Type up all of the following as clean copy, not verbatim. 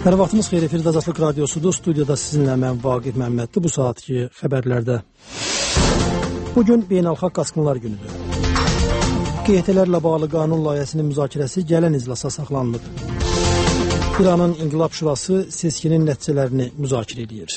Hər vaxtınız xeyir, efirdə Azadlıq Radiosudur. Studiyada sizinlə mən Vaqif Məmmədli. Bu saatki xəbərlərdə. Bugün Beynəlxalq Qaçqınlar günüdür. QHT-lərlə bağlı qanun layihəsinin müzakirəsi gələn iclasa saxlanılıb. İranın İnqilab Şurası seçkinin nəticələrini müzakirə edir.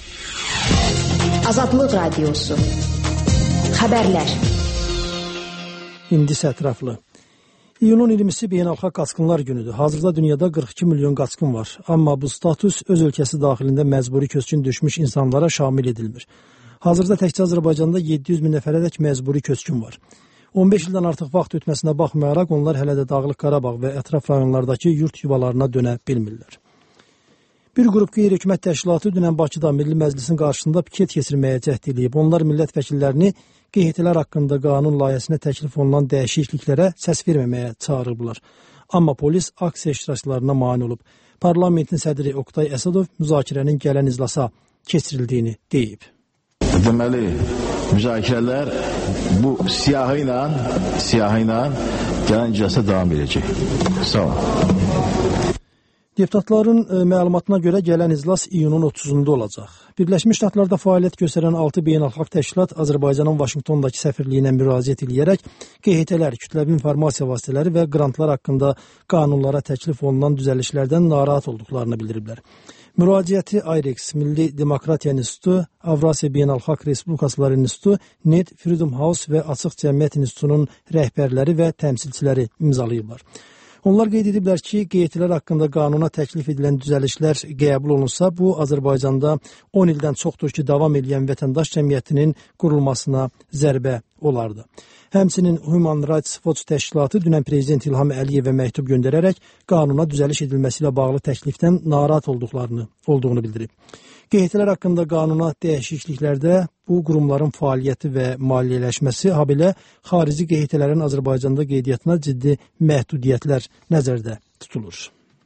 Azadlıq Radiosu. Xəbərlər. İndi ətraflı. İyunun 20-si Beynəlxalq Qaçqınlar günüdür. Hazırda dünyada 42 milyon qaçqın var. Amma bu status öz ölkəsi daxilində məcburi köçkün düşmüş insanlara şamil edilmir. Hazırda təkcə Azərbaycanda 700 min nəfərədək məcburi köçkün var. 15 ildən artıq vaxt ötməsinə baxmayaraq onlar hələ də Dağlıq Qarabağ və ətraf rayonlardakı yurt yuvalarına dönə bilmirlər. Bir qrup qeyri-hökumət təşkilatı dünən Bakıda Milli Məclisin qarşısında piket keçirməyə cəhd edib. Onlar millət vəkillərini QHT-lər haqqında qanun layihəsinə təklif olunan dəyişikliklərə səs verməməyə çağırıblar. Amma polis aksiya iştirakçılarına mane olub. Parlamentin sədri Oqtay Əsədov müzakirənin gələn iclasa keçirildiyini deyib. Deməli, müzakirələr bu siyahı ilə gələn iclasa davam edəcək. Sağ olun. Deputatların məlumatına görə gələn iclas iyunun 30-unda olacaq. Birləşmiş Ştatlarda fəaliyyət göstərən 6 beynəlxalq təşkilat Azərbaycanın Vaşinqtondakı səfirliyinə müraciət edərək QHT-lər, kütləvi informasiya vasitələri və qrantlar haqqında qanunlara təklif olunan düzəlişlərdən narahat olduqlarını bildiriblər. Müraciəti IREX, Milli Demokratiya İnstitutu, Avrasiya Beynəlxalq Respublikaçılar İnstitutu, Net Freedom House və Açıq Cəmiyyət İnstitutunun rəhbərləri və təmsilçiləri imzalayıblar. Onlar qeyd ediblər ki, QHT-lər haqqında qanuna təklif edilən düzəlişlər qəbul olunsa, bu Azərbaycanda 10 ildən çoxdur ki, davam edən vətəndaş cəmiyyətinin qurulmasına zərbə olardı. Həmçinin Human Rights Watch təşkilatı dünən Prezident İlham Əliyevə məktub göndərərək qanuna düzəliş edilməsi ilə bağlı təklifdən narahat olduğunu bildirib. QHT-lər haqqında qanuna dəyişikliklərdə bu qurumların fəaliyyəti və maliyyələşməsi, habelə xarici QHT-lərin Azərbaycanda qeydiyyatına ciddi məhdudiyyətlər nəzərdə tutulur.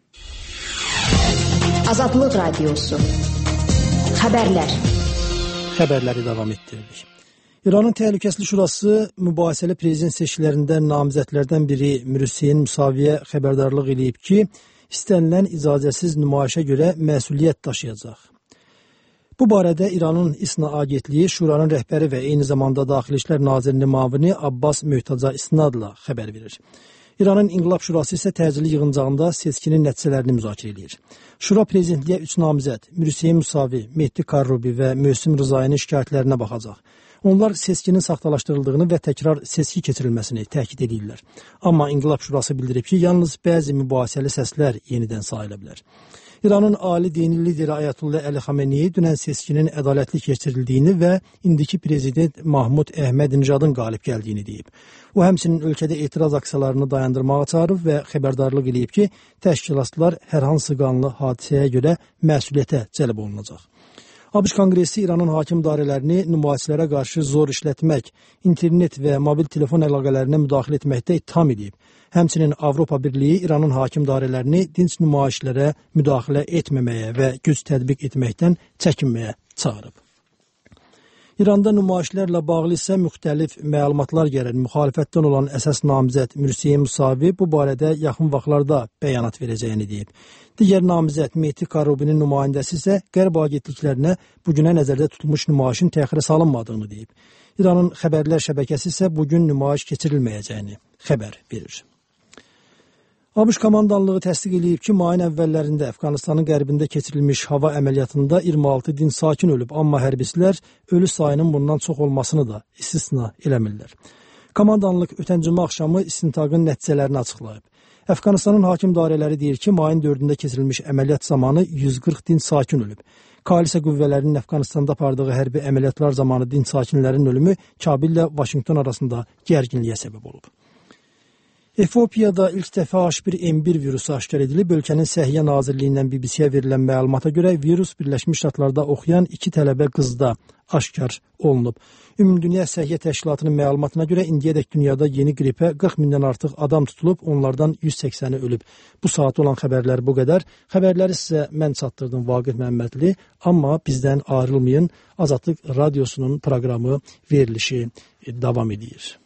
Azadlıq Radiosu. Xəbərlər. Xəbərləri davam etdiririk. İranın Təhlükəsizlik Şurası mübahisəli prezident seçkilərində namizədlərdən biri Hüseyn Musaviyə xəbərdarlıq edib ki, istənilən icazəsiz nümayişə görə məsuliyyət daşıyacaq. Bu barədə İranın İSNA agentliyi Şuranın rəhbəri və eyni zamanda Daxili İşlər Nazirinin müavini Abbas Möhtaca isnadla xəbər verir. İranın İnqilab Şurası isə təcili yığıncağında seçkinin nəticələrini müzakirə edir. Şura prezidentliyə 3 namizəd Hüseyn Musavi, Mehdi Karrubi və Möhsin Rızayinin şikayətlərinə baxacaq. Onlar seçkinin saxtalaşdırıldığını və təkrar seçki keçirilməsini təkid edirlər. Amma İnqilab Şurası bildirib ki, yalnız bəzi mübahisəli səslər yenidən sayıla bilər. İranın ali dini lideri Ayətullah Əli Xameneyi dünən seçkinin ədalətli keçirildiyini və indiki prezident Mahmud Əhməd-Nijadın qalib gəldiyini deyib. O həmçinin ölkədə etiraz aksiyalarını dayandırmağa çağırıb və xəbərdarlıq edib ki, təşkilatçılar hər hansı qanlı hadisəyə görə məsuliyyətə cəlb olunacaq. ABŞ Konqresi İranın hakim dairələrini nümayişçilərə qarşı zor işlətmək, internet və mobil telefon əlaqələrinə müdaxilə etməkdə ittiham edib. Həmçinin Avropa Birliyi İranın hakim dairələrini dinc nümayişlərə müdaxilə etməməyə və güc tətbiq etməkdən çəkinməyə çağırıb. İranda nümayişlərlə bağlı isə müxtəlif məlumatlar gəlir. Müxalifətdən olan əsas namizəd Hüseyn Musavi bu barədə yaxın vaxtlarda bəyanat verəcəyini deyib. Digər namizəd Mehdi Karrubinin nümayəndəsi isə Qərb agentliklərinə bugünə nəzərdə tutulmuş nümayişin təxirə salınmadığını deyib. İranın xəbərlər şəbəkəsi isə bugün nümayiş keçirilməyəcəyini xəbər verir. ABŞ komandanlığı təsdiq edib ki, mayın əvvəllərində Əfqanistanın qərbində keçirilmiş hava əməliyyatında 26 din sakin ölüb, amma hərbçilər ölü sayının bundan çox olmasını da istisna eləmirlər. Komandanlıq ötən cümə axşamı istintaqın nəticələrini açıqlayıb. Əfqanistanın hakim dairələri deyir ki, mayın 4-də keçirilmiş əməliyyat zamanı 140 din sakin ölüb. Koalisiya qüvvələrinin Əfqanistanda apardığı hərbi əməliyyatlar zamanı din sakinlərin ölümü Kabil ilə Vaşinqton arasında gərginliyə səbəb olub. Efiopiyada ilk dəfə H1N1 virusu aşkar edilib. Ölkənin Səhiyyə Nazirliyindən BBC-yə verilən məlumata görə virus Birləşmiş Ştatlarda oxuyan 2 tələbə qızda aşkar olunub. Ümumdünya Səhiyyə Təşkilatının məlumatına görə indiyədək dünyada yeni qripə 40 mindən artıq adam tutulub, onlardan 180-i ölüb. Bu saat olan xəbərlər bu qədər. Xəbərləri sizə mən çatdırdım Vaqif Məmmədli, amma bizdən ayrılmayın. Azadlıq Radiosunun proqramı verilişi davam edir.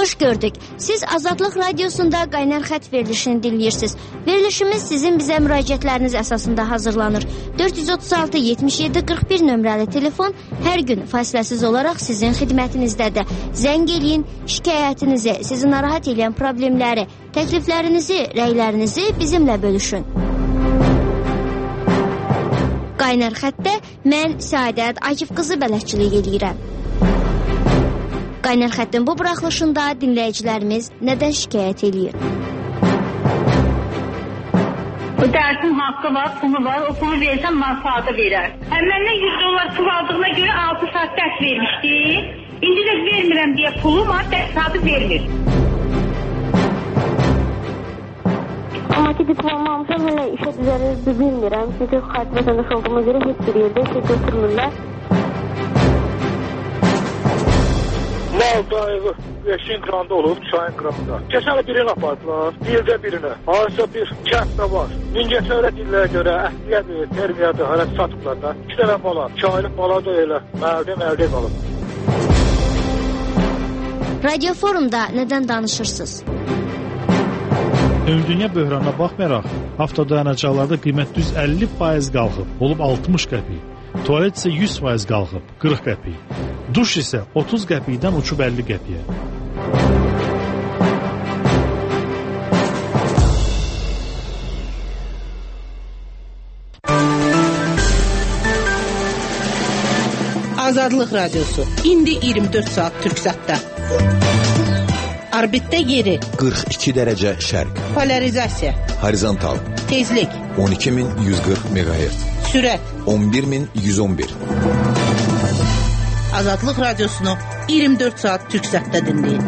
Xoş gördük. Siz Azadlıq Radiosunda Qaynar Xətt verilişini dinləyirsiniz. Verilişimiz sizin bizə müraciətləriniz əsasında hazırlanır. 436-77-41 nömrəli telefon hər gün fasiləsiz olaraq sizin xidmətinizdədir. Zəng eləyin, şikayətinizi, sizi narahat edən problemləri, təkliflərinizi, rəylərinizi bizimlə bölüşün. Qaynar Xəttdə mən Səadət Akif qızı bələdçilik eləyirəm. Qaynar Xəttin bu buraxılışında dinləyicilərimiz nədən şikayət eləyir? O dərsin haqqı var, pulu var, o pulu versən mənfaatı verər. Məndən $100 pul aldığına görə 6 saat dərs vermişdi. İndi də vermirəm deyə pulum var, dərs saatı vermir. Amma ki diplom almışam, hələ işə düzəlir bilmirəm. Çünki xarici vətəndaş olduğuma görə heç bir yerdə işə götürmürlər. Mal dağı 5-in qıranda olub, çayın qıranda. Keçən birini apardılar, ildə birini. Harasa bir kənddə var. Mingəçevre dillərə görə əhliyyədir, termiyadır, hələ satıblar da. 2 dənə bala, çaylıq bala da elə məldə qalıb. Radio Forumda nədən danışırsınız? Ümumdünya böhranına baxmayaraq, avtodayanacaqlarda qiymət düz 50% qalxıb, olub 60 qəpik. Tualet isə 100% qalxıb, 40 qəpik. Duş isə 30 qəpikdən uçub 50 qəpiyə. Azadlıq Radiosu. İndi 24 saat Türksatda. Orbitdə yeri 42 dərəcə şərq. Polarizasiya. Horizontal. Tezlik 12140 MHz. Sürət 11111. Azadlıq Radiosunu 24 saat Türksatda dinləyin.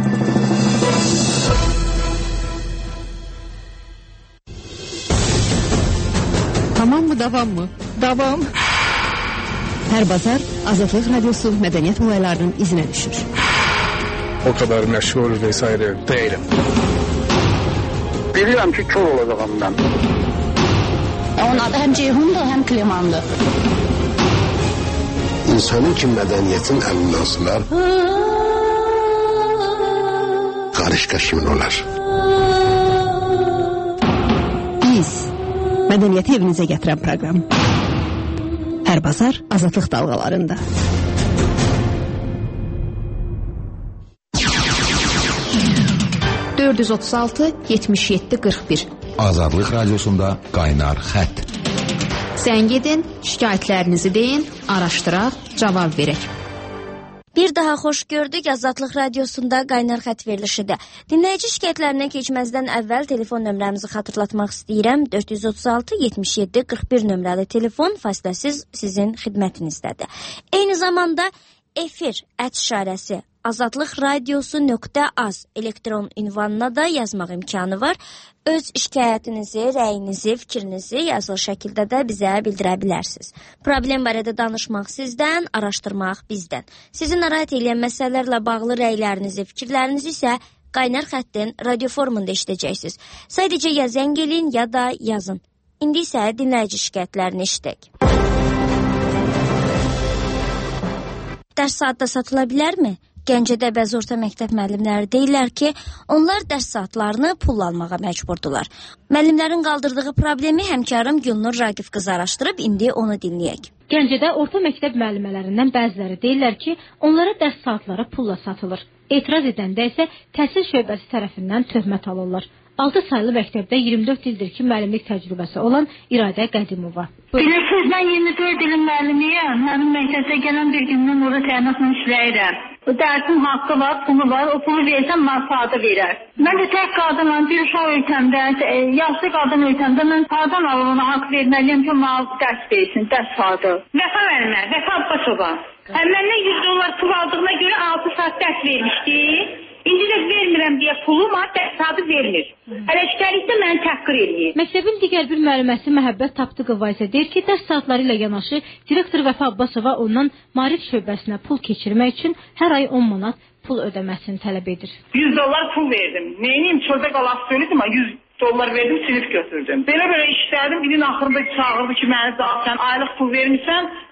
Tamam mı, davam mı? Davam. Hər bazar Azadlıq Radiosu mədəniyyət olaylarının izinə düşür. O kadar məşğul vesaire değilim. Bilirəm ki, kör olacağım mən. Onun adı həm Ceyhundur, həm Klimandır. İnsanın ki mədəniyyətin əlindən asılar, qarışqa kimin olar? Biz, mədəniyyəti evinizə gətirən proqram. Hər bazar Azadlıq dalğalarında. $436-77-41 Azadlıq Radiosunda Qaynar Xətt. Zəng edin, şikayətlərinizi deyin, araşdıraq, cavab verək. Bir daha xoş gördük. Azadlıq Radiosunda Qaynar Xətt verilişidir. Dinləyici şikayətlərinə keçməzdən əvvəl telefon nömrəmizi xatırlatmaq istəyirəm. 436-77-41 nömrəli telefon fasiləsiz sizin xidmətinizdədir. Eyni zamanda efir @ azadlıqradiosu.az elektron ünvanına da yazmaq imkanı var. Öz şikayətinizi, rəyinizi, fikrinizi yazılı şəkildə də bizə bildirə bilərsiniz. Problem barədə danışmaq sizdən, araşdırmaq bizdən. Sizi narahat edən məsələlərlə bağlı rəylərinizi, fikirlərinizi isə Qaynar Xəttin radio formunda eşidəcəksiniz. Sadəcə ya zəng edin, ya da yazın. İndi isə dinləyici şikayətlərini eşidək. Dərs saatda satıla bilərmi? Gəncədə bəzi orta məktəb müəllimləri deyirlər ki, onlar dərs saatlarını pulla almağa məcburdular. Müəllimlərin qaldırdığı problemi həmkarım Gülnur Raqif qızı araşdırıb, indi onu dinləyək. Gəncədə orta məktəb müəllimələrindən bəziləri deyirlər ki, onlara dərs saatları pulla satılır. Etiraz edəndə isə təhsil şöbəsi tərəfindən töhmət alırlar. 6 saylı məktəbdə 24 ildir ki, müəllimlik təcrübəsi olan İradə Qədimova. Bilirsiniz, mən 24 ilin müəllimiyəm. Mənim məktəbdə gələn bir gündən orada təyinatla işləyirəm. O dərsin haqqı var, pulu var, o pulu versən mənfaatı verər. Mən də tək qadınam, bir uşaq ölkəmdə, yaşlı qadın ölkəmdə mən sağdan alır ona haqq verməliyəm ki, ona dərs versin, dərs saatı. Vəfa vermə, Vəfa Abbasova. Məndən $100 pul aldığına görə 6 saat dərs vermişdi. İndi də vermirəm deyə pulum var, dərs saatı vermir. Hələ şikayətdə məni təhqir eləyir. Məktəbin digər bir müəlliməsi Məhəbbət Tapdıqova isə deyir ki, dərs saatları ilə yanaşı direktor Vəfa Abbasova ondan maarif şöbəsinə pul keçirmək üçün hər ay 10 manat pul ödəməsini tələb edir. $100 pul verdim. Neyiniyim? Çöldə qalaq söylədim, $100 verdim, sinif götürdüm. Belə işlədim, ilin axırında çağırdı ki, məni sən aylıq pul vermişsən,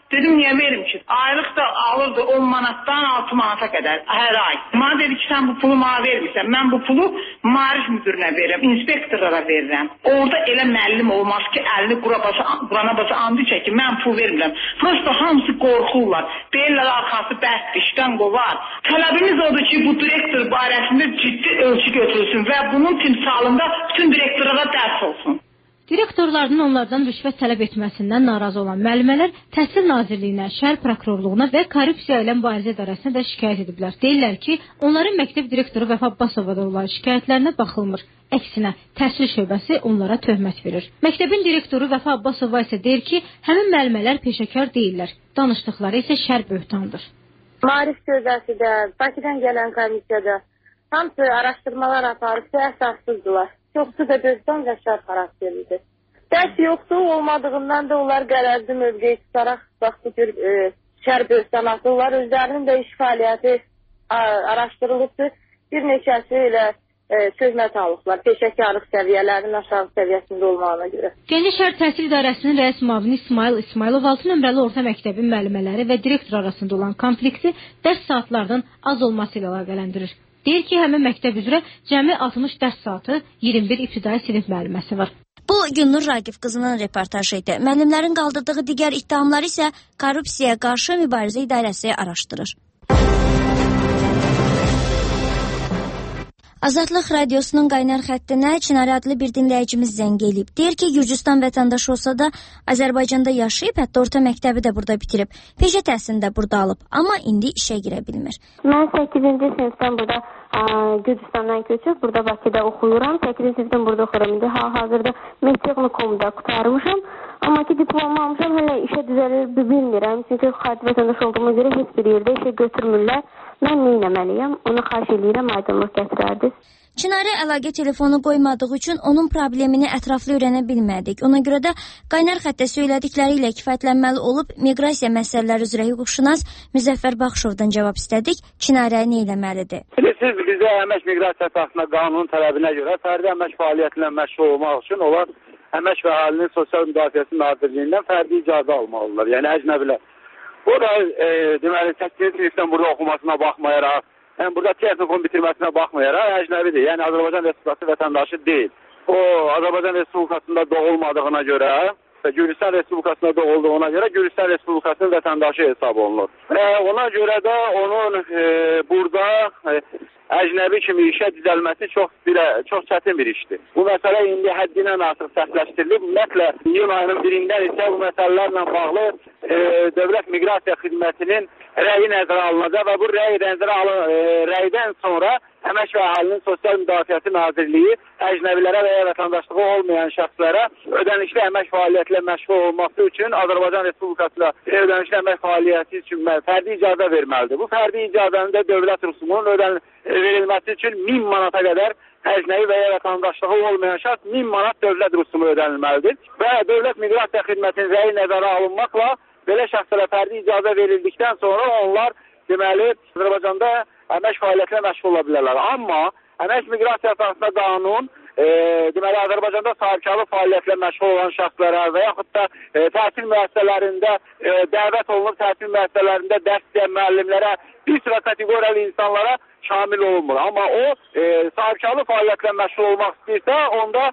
Dedim niyə verim ki? Aylıq da alırdı 10 manatdan 6 manata qədər hər ay. Mənə dedi ki, sən bu pulu mənə vermirsən. Mən bu pulu maarif müdürünə verirəm, inspektorlara verirəm. Orada elə müəllim olmaz ki, əlini Qurana başa andı çəkir, mən pul vermirəm. Prosta hamısı qorxurlar. Deyirlər arxası bərkdir, işdən qovar. Tələbimiz odur ki, bu direktor barəsində ciddi ölçü götürülsün və bunun timsalında bütün direktorlara dərs olsun. Direktorlarının onlardan rüşvət tələb etməsindən narazı olan müəllimələr Təhsil Nazirliyinə, Şəhər Prokurorluğuna və Korrupsiya ilə Mübarizə İdarəsinə də şikayət ediblər. Deyirlər ki, onların məktəb direktoru Vəfa Abbasovada olan şikayətlərinə baxılmır. Əksinə, təhsil şöbəsi onlara töhmət verir. Məktəbin direktoru Vəfa Abbasova isə deyir ki, həmin müəllimələr peşəkar deyirlər. Danışdıqları isə şər böhtandır. Maarif şöbəsi də, Bakıdan gələn komissiyada hamısı araşdırmalar aparıbsa əsassızdılar. Çoxsu da böhtan və şər xarakterlidir. Dərs yoxdur, olmadığından da onlar qərəzli mövqeyi tutaraq bax bu tür şər böhtan atırlar. Özlərinin də iş fəaliyyəti araşdırılıbdır. Bir neçəsi ilə töhmət alıblar. Peşəkarlıq səviyyələrinin aşağı səviyyəsində olmağına görə. Gəncə Şəhər Təhsil İdarəsinin rəis müavini İsmail İsmailov 6 nömrəli orta məktəbin müəllimələri və direktor arasında olan konflikti dərs saatlarının az olması ilə əlaqələndirir. Deyir ki, həmin məktəb üzrə cəmi 60 dərs saatı, 21 ibtidai sinif müəlliməsi var. Bu Günnur Raqif qızının reportajı idi. Müəllimlərin qaldırdığı digər ittihamları isə Korrupsiyaya qarşı Mübarizə İdarəsi araşdırır. Azadlıq Radiosunun qaynar xəttinə Çinarə adlı bir dinləyicimiz zəng eləyib. Deyir ki, Gürcüstan vətəndaşı olsa da Azərbaycanda yaşayıb, hətta orta məktəbi də burada bitirib. Peşə təhsilini də burada alıb, amma indi işə girə bilmir. Mən 8-ci sinifdən burada Gürcüstandan köçüb, burada Bakıda oxuyuram. 8-ci sinifdən burada oxuyuram. İndi hal-hazırda Mehtexnikumda qurtarmışam. Amma ki, diplomu almışam, hələ işə düzəlir bilmirəm. Çünki xarici vətəndaş olduğuma görə heç bir yerdə işə götürmürlər. Mən nə etməliyəm? Onu xahiş edirəm, aydınlıq gətirərdiniz. Çinarə əlaqə telefonu qoymadığı üçün onun problemini ətraflı öyrənə bilmədik. Ona görə də qaynar xəttə söylədikləri ilə kifayətlənməli olub miqrasiya məsələləri üzrə hüquqşünas Müzəffər Baxşovdan cavab istədik. Çinarə nə etməlidir? Siz bizə əmək miqrasiya əsasında qanunun tələbinə görə fərdi əmək fəaliyyətinə məşğul olmaq üçün onlar Əmək və Əhalinin Sosial Müdafiəsi Nazirliyindən fərdi icazə almalıdırlar. Yəni əcnəbilər. O da deməli 8-ci sinifdən burada oxumasına baxmayaraq, yəni burada texnikum bitirməsinə baxmayaraq əcnəbidir. Yəni Azərbaycan Respublikası vətəndaşı deyil. O Azərbaycan Respublikasında doğulmadığına görə, Gürcüstan Respublikasında doğulduğuna görə Gürcüstan Respublikasının vətəndaşı hesab olunur. Və ona görə də onun burada əcnəbi kimi işə düzəlməsi çox çətin bir işdir. Bu məsələ indi həddindən artıq sərtləşdirilib. Ümumiyyətlə, iyun ayının 1-dən isə bu məsələlərlə bağlı Dövlət Miqrasiya Xidmətinin rəyi nəzərə alınacaq və bu rəydən sonra Əmək və Əhalinin Sosial Müdafiəsi Nazirliyi əcnəbilərə və ya vətəndaşlığı olmayan şəxslərə ödənişli əmək fəaliyyəti ilə məşğul olması üçün Azərbaycan Respublikasına ödənişli əmək fəaliyyəti üçün fərdi icazə verməlidir. Bu fərdi icazənin də dövlət rüsumunun verilməsi üçün 1000 manata qədər əcnəbi və ya vətəndaşlığı olmayan şəxs 1000 manat dövlət rüsumu ödənilməlidir. Və Dövlət Miqrasiya Xidmətinin rəyi nəzərə alınmaqla belə şəxslərə fərdi icazə verildikdən sonra onlar deməli Azərbaycanda əmək fəaliyyətinə məşğul ola bilərlər. Amma əmək miqrasiya əsasında qanun deməli Azərbaycanda sahibkarlıq fəaliyyətinə məşğul olan şəxslərə və yaxud da təhsil müəssisələrində dəvət olunub təhsil müəssisələrində dərs deyən müəllimlərə bir sıra kateqoriyalı insanlara şamil olunmur. Amma o sahibkarlıq fəaliyyətinə məşğul olmaq istəyirsə, onda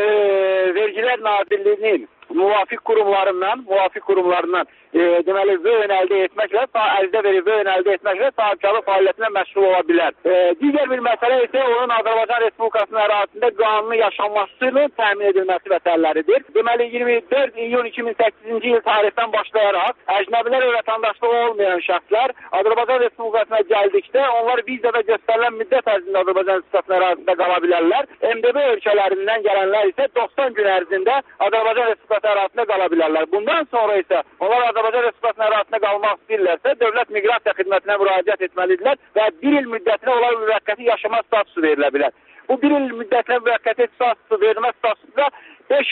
Vergilər Nazirliyinin müvafiq qurumlarından deməli və'n əldə etməklə, əldə verib və'n əldə etməklə sahibkarlıq fəaliyyətinə məşğul ola bilər. Digər bir məsələ isə onun Azərbaycan Respublikasının ərazisində qanuni yaşanmasının təmin edilməsi məsələləridir. Deməli 24 iyun 2008-ci il tarixdən başlayaraq əcnəbilər və vətəndaşlığı olmayan şəxslər Azərbaycan Respublikasına gəldikdə onlar vizada göstərilən müddət ərzində Azərbaycan Respublikasının ərazisində qala bilərlər. MDB ölkələrindən gələnlər isə 90 gün ərzində Azərbaycan Respublikası ərazisində qala bilərlər. Bundan sonra isə onlar Azərbaycan Respublikasının ərazisində qalmaq istəyirlərsə, Dövlət Miqrasiya Xidmətinə müraciət etməlidirlər və bir il müddətinə onlar müvəqqəti yaşama statusu verilə bilər. Bu bir il müddətinə müvəqqəti statusu verilmə statusu da 5 il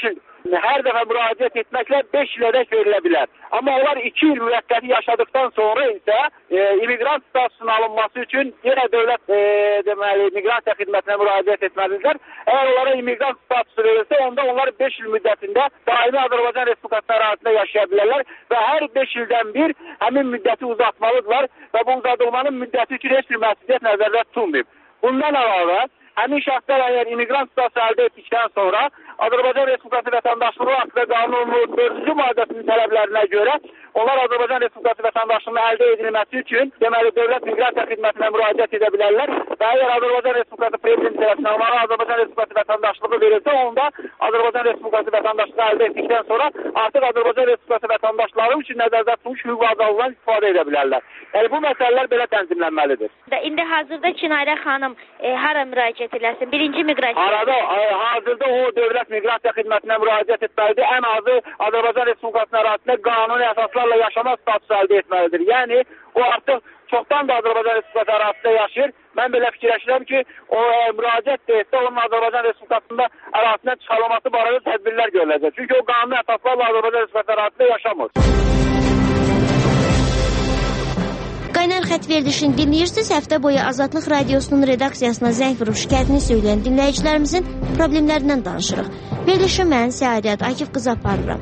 hər dəfə müraciət etməklə 5 ilədək verilə bilər. Amma onlar 2 il müvəqqəti yaşadıktan sonra isə immigrant statusunun alınması üçün yenə dövlət miqrasiya xidmətinə müraciət etməlidirlər. Əgər onlara immigrant statusu verilsə, onda onlar 5 il müddətində daimi Azərbaycan Respublikası ərazisində yaşaya bilərlər və hər 5 ildən bir həmin müddəti uzatmalıdırlar və bu uzadılmanın müddəti üçün heç bir məsuliyyət nəzərdə tutulmayıb. Bundan əlavə, həmin şəxslər əgər immigrant statusu əldə etdikdən sonra Azərbaycan Respublikası vətəndaşlığı haqqında qanunun 4-cü maddəsinin tələblərinə görə onlar Azərbaycan Respublikası vətəndaşlığının əldə edilməsi üçün deməli dövlət miqrasiya xidmətinə müraciət edə bilərlər və əgər Azərbaycan Respublikası prezidenti tərəfindən onlara Azərbaycan Respublikası vətəndaşlığı verilsə, onda Azərbaycan Respublikası vətəndaşlığı əldə etdikdən sonra artıq Azərbaycan Respublikası vətəndaşları üçün nəzərdə tutulmuş hüquq adalından istifadə edə bilərlər. Yəni bu məsələlər belə tənzimlənməlidir. İndi hazırda Çinarə xanım hara müraciət eləsin? Birinci miqrasiya. Hazırda o dövlət miqrasiya xidmətinə müraciət etməlidir. Ən azı Azərbaycan Respublikasının ərazisində qanuni əsaslarla yaşama statusu əldə etməlidir. Yəni o artıq çoxdan da Azərbaycan Respublikası ərazisində yaşayır. Mən belə fikirləşirəm ki, o müraciət etsə onun Azərbaycan Respublikasında ərazisindən çıxarılması barədə tədbirlər görüləcək. Çünki o qanuni əsaslarla Azərbaycan Respublikası ərazisində yaşamır. Qaynar xətt verilişini dinləyirsiniz. Həftə boyu Azadlıq Radiosunun redaksiyasına zəng vurub şikayətini söyləyən dinləyicilərimizin problemlərindən danışırıq. Verilişi mən Səadət Akif qızı aparıram.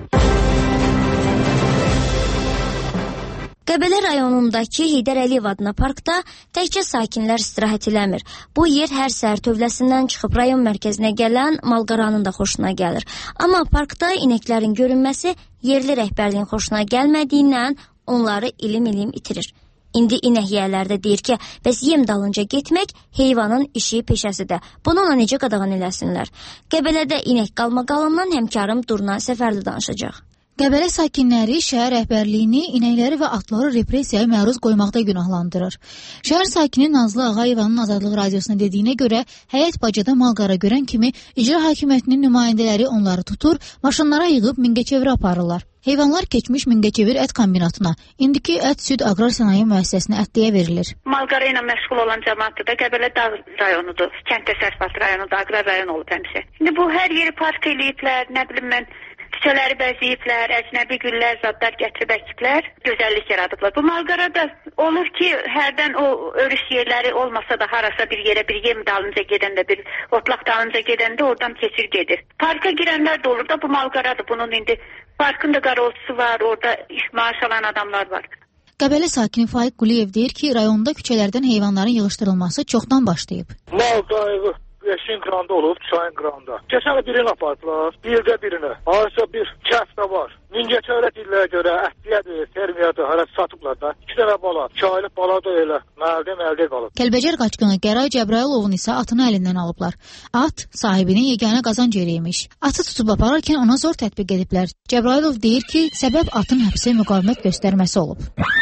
Qəbələ rayonundakı Heydər Əliyev adına parkda təkcə sakinlər istirahət eləmir. Bu yer hər səhər tövləsindən çıxıb rayon mərkəzinə gələn malqaranın da xoşuna gəlir. Amma parkda inəklərin görünməsi yerli rəhbərliyin xoşuna gəlmədiyindən onları ilim-ilim itirir. İndi inək yiyələrdə deyir ki, bəs yem dalınca getmək heyvanın işi, peşəsidir. Bununla necə qadağan eləsinlər? Qəbələdə inək qalmaqalından həmkarım Durna Səfərli danışacaq. Qəbələ sakinləri şəhər rəhbərliyini inəkləri və atları repressiyaya məruz qoymaqda günahlandırır. Şəhər sakini Nazlı Ağayevanın Azadlıq Radiosuna dediyinə görə, həyət bacada malqara görən kimi icra hakimiyyətinin nümayəndələri onları tutur, maşınlara yığıb Mingəçevirə aparırlar. Heyvanlar keçmiş Mingəçevir ət kombinatına, indiki ət-süd aqrar sənaye müəssisəsinə ətliyə verilir. Malqara ilə məşğul olan cəmaatı da Qəbələ dağ rayonudur, kənd təsərrüfatı rayonudur, aqrar rayon olub həmişə. İndi bu hər yeri park eləyiblər, nə bilim mən, küçələri bəzəyiblər, əcnəbi güllər, zadlar gətirib əkiblər, gözəllik yaradıblar. Bu malqarada olur ki, hərdən o örüş yerləri olmasa da harasa bir yerə bir yem dalınca gedəndə, bir otlaq dalınca gedəndə oradan keçir gedir. Parka girənlər də olur da bu malqaradır. Bunun indi parkın da qaroltusu var, orada maaş alan adamlar var. Qəbələ sakini Faiq Quliyev deyir ki, rayonda küçələrdən heyvanların yığışdırılması çoxdan başlayıb. Mal qayğı eşin qıranda olub, çayın qıranda. Keçən birini apardılar, ildə birini. Harasa bir kəfdə var. Mingəçevirə dillərə görə ətliyadır, termiyadır, hələ satıblar da. 2 dənə bala, 2 aylıq bala da elə məldə qalıb. Kəlbəcər qaçqını Qəray Cəbrayılovun isə atını əlindən alıblar. At sahibinin yeganə qazanc yeriymiş. Atı tutub apararkən ona zor tətbiq ediblər. Cəbrayılov deyir ki, səbəb atın həbsə müqavimət göstərməsi olub.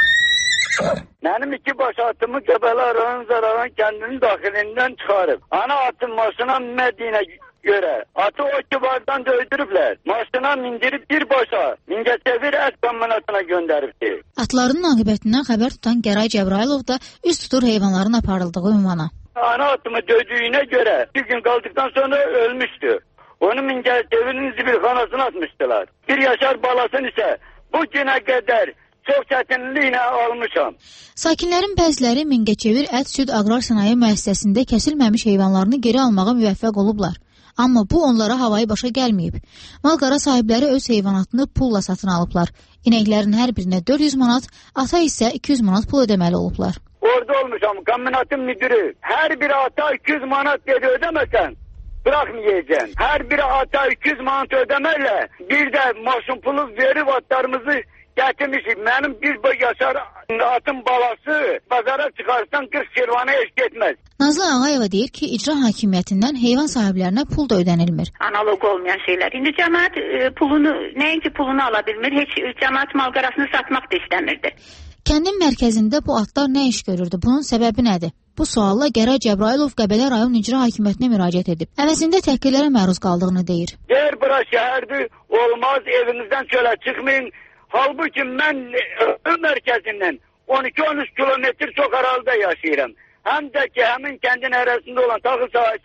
Mənim 2 baş atımı Qəbələ rayon Zararan kəndinin daxilindən çıxarıb. Ana atın maşına minmədiyinə görə atı o kibardan döydürüblər. Maşına mindirib birbaşa Mingəçevir ət kombinatına göndəribdi. Atların aqibətindən xəbər tutan Qəray Cəbrayılov da üz tutur heyvanların aparıldığı ünvana. Ana atımı döydüyünə görə bir gün qaldıqdan sonra ölmüşdü. Onu Mingəçevirin zibilxanasına atmışdılar. 1 yaşar balasını isə bu günə qədər çox çətinliklə almışam. Sakinlərin bəziləri Mingəçevir ət-süd aqrar sənaye müəssisəsində kəsilməmiş heyvanlarını geri almağa müvəffəq olublar. Amma bu onlara havayı başa gəlməyib. Malqara sahibləri öz heyvanatını pulla satın alıblar. İnəklərin hər birinə 400 manat, ata isə 200 manat pul ödəməli olublar. Orada olmuşam, kombinatın müdürü. Hər bir ata 200 manat dedi ödəməsən, bırakmayacağım. Hər bir ata 200 manat ödəməklə bir də maşın pulu verib atlarımızı gətirmişik. Mənim bir yaşar atın balası bazara çıxarsan 40 kervana eşk etməz. Nazlı Ağayeva deyir ki, icra hakimiyyətindən heyvan sahiblərinə pul da ödənilmir. Analog olmayan şeylər. İndi cəmaət pulunu, nəinki pulunu ala bilmir, heç cəmaət malqarasını satmaq da istəmirdi. Kəndin mərkəzində bu atlar nə iş görürdü? Bunun səbəbi nədir? Bu sualla Qəray Cəbrayılov Qəbələ rayon icra hakimiyyətinə müraciət edib. Əvəzində təhqirlərə məruz qaldığını deyir. Deyir, bura şəhərdir, olmaz, evinizdən çölə çıxmayın. Halbuki mən mərkəzindən 12-13 kilometr çox aralıda yaşayıram. Həm də ki, həmin kəndin ərazisində olan taxıl sahəsinin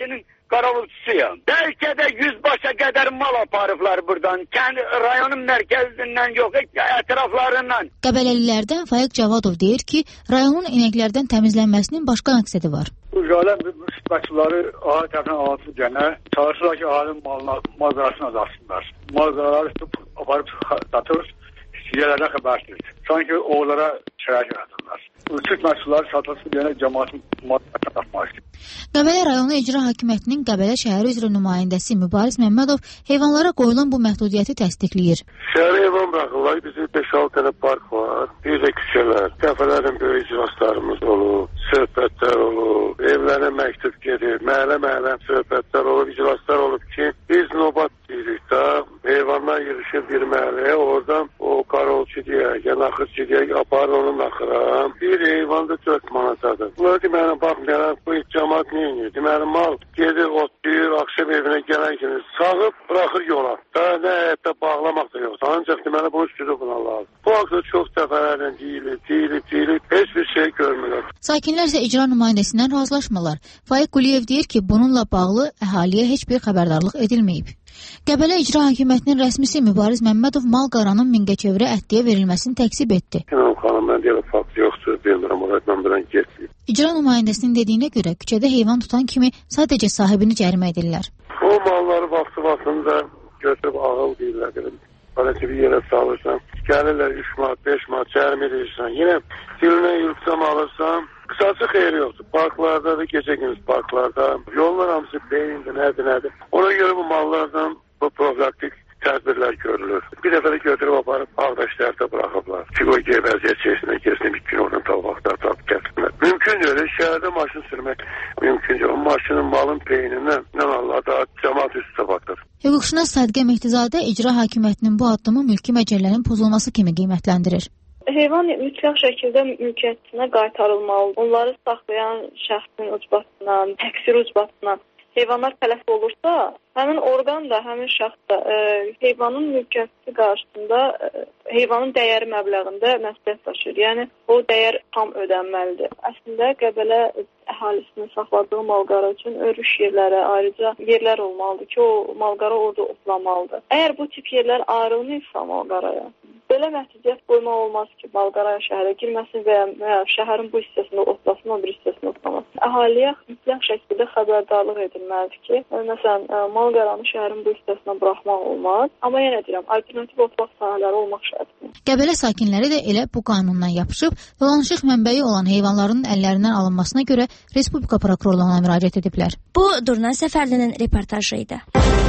qaravulçusuyam. Bəlkə də 100 başa qədər mal aparıblar buradan. Kənd rayonun mərkəzindən yox, ətraflarından. Qəbələlilərdən Faiq Cavadov deyir ki, rayonun inəklərdən təmizlənməsinin başqa məqsədi var. Bu gələn xidmətçiləri ahali tərəfindən alınıb gənə çalışırlar ki, ahalinin malzarasını azalsınlar. Malzaraları aparıb satır, istəyirlərdən xəbərsiz. Sanki onlara şərait yaradırlar. Xidmətçiləri satılsın gənə cəmaatın malzarasını atmaq istəyir. Qəbələ rayonu icra hakimiyyətinin Qəbələ şəhəri üzrə nümayəndəsi Mübariz Məmmədov heyvanlara qoyulan bu məhdudiyyəti təsdiqləyir. Şəhərə heyvan buraxırlar, bizim 5-6 dənə park var, bir də küçələr. Dəfələrin böyük iclaslarımız olub, söhbətlər olub, evlərə məktub gedir, məhəllə söhbətlər olub, iclaslar olub ki, biz nobat deyirik da, heyvanlar yığışır bir məhəlləyə, oradan o qarolçu deyək, ya naxırçı deyək, aparır onun naxıra. Bir heyvan da 4 manatadır. Bunlar deməli, baxmayaraq, bu cəmaat nə edir? Deməli, mal gedir, otlayır, akşam evinə gələn kimi sağıb, bıraxır yola. Da nə həyətdə bağlamaq da yoxdur. Ancaq deməli, bu üstüdür buna lazım. Bu haqda çox dəfələrlə deyilib, heç bir şey görmürlər. Sakinlər isə icra nümayəndəsindən razılaşmırlar. Faiq Quliyev deyir ki, bununla bağlı əhaliyə heç bir xəbərdarlıq edilməyib. Qəbələ icra hakimiyyətinin rəsmisi Mübariz Məmmədov Mal-qaranın Mingəçevirə ətliyə verilməsini təksib etdi. Xanım, mən deyirəm, fakt yoxdur, bilmirəm, mən bilən getməyib. İcra nümayəndəsinin dediyinə görə küçədə heyvan tutan kimi sadəcə sahibini cərimə edirlər. O malları vaxtında götürüb ağıl deyirlər, bana ki bir yerə salırsan, gəlirlər 3 manat, 5 manat cərimə edirsən, yenə dilinə yurtsam alırsam, qısası xeyri yoxdur. Parklarda da, gecə gündüz parklarda, yollar hamısı beyindir, nədir. Ona görə bu mallardan bu profilaktik tədbirlər görülür. Bir dəfə də götürüb aparıb Ağdaşlərdə buraxıblar. Fiqoy vəziyyət içərisində kesin bir gün oradan vaxtlar tapıb gətirmək. Mümkün öyle şəhərdə maşın sürmək mümkün deyil. O maşının malın peynindən nə Allah daha cəmaat üstə batır. Hüquqşünas Sadiqə Mehtizadə icra hakimiyyətinin bu addımı mülki məcəllənin pozulması kimi qiymətləndirir. Heyvan mütləq şəkildə mülkiyyətinə qaytarılmalı. Onları saxlayan şəxsin ucbatından, təqsir ucbatından heyvanlar tələf olursa, həmin orqan da, həmin şəxs da heyvanın mülkiyyəti qarşısında heyvanın dəyəri məbləğində məsuliyyət daşıyır. Yəni o dəyər tam ödənməlidir. Əslində Qəbələ əhalisinin saxladığı malqara üçün örüş yerləri, ayrıca yerlər olmalıdır ki, o malqara orada otlamalıdır. Əgər bu tip yerlər ayrılmayıbsa malqaraya, belə məhdudiyyət qoymaq olmaz ki, malqaraya şəhərə girməsin və ya şəhərin bu hissəsində otlasın, o bir hissəsində otlamasın. Əhaliyə mütləq şəkildə xəbərdarlıq edilməlidir ki, məsələn, malqaranı şəhərin bu hissəsinə buraxmaq olmaz. Amma yenə deyirəm, alternativ otlaq sahələri olmaq şərtilə. Qəbələ sakinləri də elə bu qanundan yapışıb, dolanışıq mənbəyi olan heyvanların əllərindən alınmasına görə Respublika prokurorluğuna müraciət ediblər. Bu, Durna Səfərlinin reportajı idi.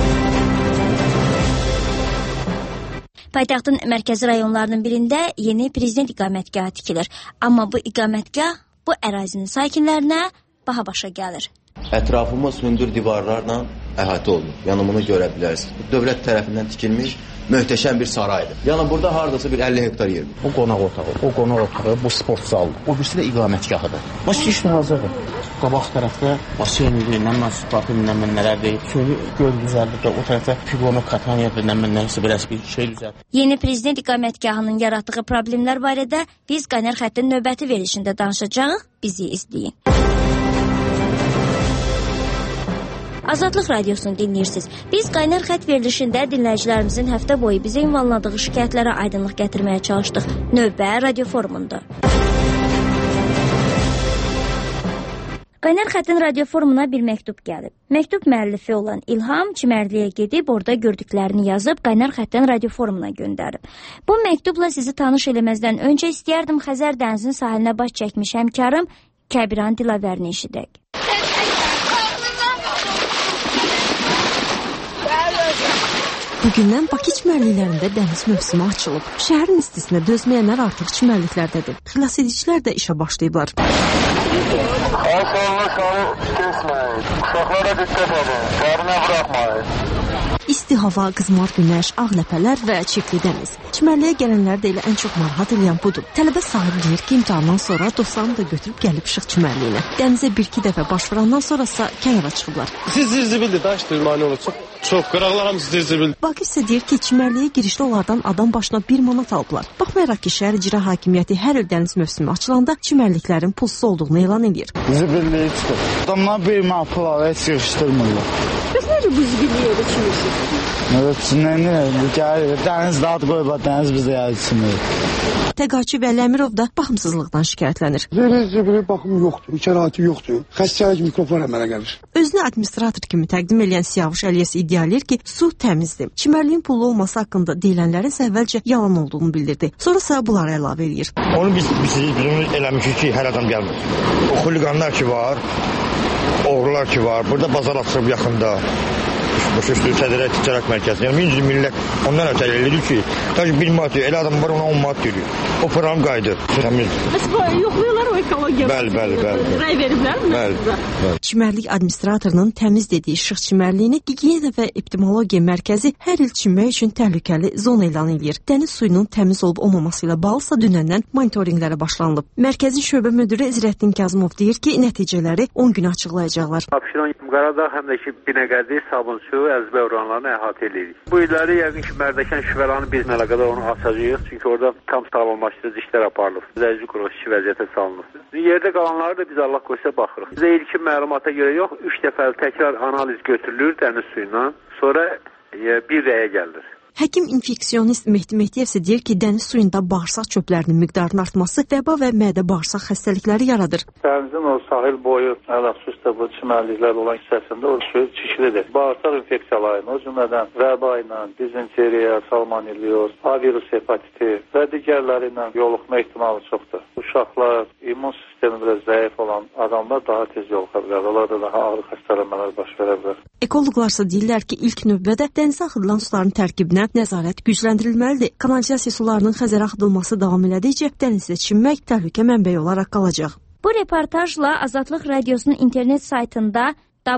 Paytaxtın mərkəzi rayonlarının birində yeni prezident iqamətgahı tikilir. Amma bu iqamətgah bu ərazinin sakinlərinə baha başa gəlir. Ətrafımız hündür divarlarla əhatə olunur. Yəni bunu görə bilərsiniz. Dövlət tərəfindən tikilmiş möhtəşəm bir saraydır. Yəni burada hardasa bir 50 hektar yer. O qonaq otağı, bu sport zalı. O birisi də iqamətgahıdır. Baş işlə hazırdır. Qabaq tərəfdə basendir, mən nələr deyib, şöyle göl düzəldir, o tərəfdə fiqonu kataniyadır, nəsə biraz bir şey düzəldir. Yeni prezident iqamətgahının yaratdığı problemlər barədə biz Qaynar xəttin növbəti verilişində danışacağıq, bizi izləyin. Azadlıq radiosunu dinləyirsiniz. Biz Qaynar xətt verilişində dinləyicilərimizin həftə boyu bizə ünvanladığı şikayətlərə aydınlıq gətirməyə çalışdıq. Növbə radio forumunda. Qaynar xəttin radio forumuna bir məktub gəlib. Məktub müəllifi olan İlham Çimərliyə gedib, orada gördüklərini yazıb Qaynar xəttin radio forumuna göndərib. Bu məktubla sizi tanış eləməzdən öncə istəyərdim Xəzər dənizinin sahilinə baş çəkmiş həmkarım Kəbiran Dilavərini eşidək. Bugündən Bakı çimərliklərində dəniz mövsümü açılıb. Şəhərin istisinə dözməyənlər artıq çimərliklərdədir. Xilasedicilər də işə başlayıblar. Uşaqlara diqqət edin, dərinə buraxmayın. İsti hava, qızmar günəş, ağ ləpələr və çirkli dəniz. Çimərliyə gələnlər də elə ən çox narahat edən budur. Tələbə sahib deyir ki, imtahandan sonra dostlarını da götürüb gəlib Şıx çimərliyinə. Dənizə bir-iki dəfə baş vurandan sonrasa kənara çıxıblar. Siz zirzibildir, daşdır, mani olur. Çox qıraqlar hamısı zirzibil. Bakı isə deyir ki, çimərliyə girişdə onlardan adam başına 1 manat alıblar. Baxmayaraq ki, şəhər icra hakimiyyəti hər il dəniz mövsümü açılanda çimərliklərin pulsuz olduğunu elan edir. Zibilliyi çıxır. Adamlar 1 manat pul alır, heç yığışdırmırlar. Bəs necə bu zibilliyə də çimirsiniz? Evet, dəniz dad qoyub, dəniz bizə yazısınır. Təqaçı və Ləmirov da baxımsızlıqdan şikayətlənir. Zirə baxım yoxdur, şəraiti yoxdur. Xəstəlik mikrofon əmələ gəlir. Özünü administrator kimi təqdim edən Siyavuş Əliyəs iddia edir ki, su təmizdir. Çimərliyin pullu olması haqqında deyilənlərin əvvəlcə yalan olduğunu bildirdi. Sonra isə bunları əlavə edir. Onu biz eləmişik ki, hər adam gəlmir. O xuliqanlar ki var, oğrular ki var, burada bazar açılıb yaxında. Başa Sədrə Ticarət Mərkəzi. Yəni 100 millət ondan ötəri elədir ki, təbii 1 manat deyir, elə adam var ona 10 manat deyir. O program qayıdır. Təmizdir. Bəs bu yoxlayırlar o ekologiya? Bəli. Rəy veriblərmi? Bəli. Çimərlik administratorunun təmiz dediyi Işıq çimərliyini Gigiyena və Epidemiologiya Mərkəzi hər il çimmək üçün təhlükəli zona elan edir. Dəniz suyunun təmiz olub olmaması ilə bağlısa dünəndən monitorinqlərə başlanılıb. Mərkəzin şöbə müdiri İzrətdin Kazımov deyir ki, nəticələri 10 gün açıqlayacaqlar. Abşeron, Qaradağ həm də ki, Binəqədi, Sabunçu, Əzbə oranlarını əhatə edirik. Bu illəri yəqin ki, Mərdəkan şüvəlanı biz əlaqədar onu açacağıq. Çünki orada tam sağlamlaşdırıcı işlər aparılıb. Zərci quruluş işi vəziyyətə salınıb. Yerdə qalanları da biz Allah qoysa baxırıq. Bizə ilkin məlumata görə yox, 3 dəfəli təkrar analiz götürülür dəniz suyundan, sonra bir rəyə gəlir. Həkim infeksionist Mehdi Mehdiyev isə deyir ki, dəniz suyunda bağırsaq çöplərinin miqdarının artması vəba və mədə-bağırsaq xəstəlikləri yaradır. Dənizin o sahil boyu, əlaqsızda bu çimərliklər olan hissəsində o su çişlidir. Bağırsaq infeksiyalarının, o cümlədən vəba ilə, dizenteriya, salmonelliyoz, virus hepatiti və digərləri ilə yoluxma ehtimalı çoxdur. Uşaqlar, immun sistemi biraz zəif olan adamlar daha tez yoluxa bilər. Onlarda daha ağır xəstələnmələr baş verə bilər. Ekoloqlarsa deyirlər ki, ilk növbədə dənizə axıdılan suların tərkibinə nəzarət gücləndirilməlidir. Kanalizasiya sularının Xəzərə axıdılması davam elədikcə dənizdə çimmək təhlükə mənbəyi olaraq qalacaq. Bu reportajla Azadlıq Radiosunun internet saytında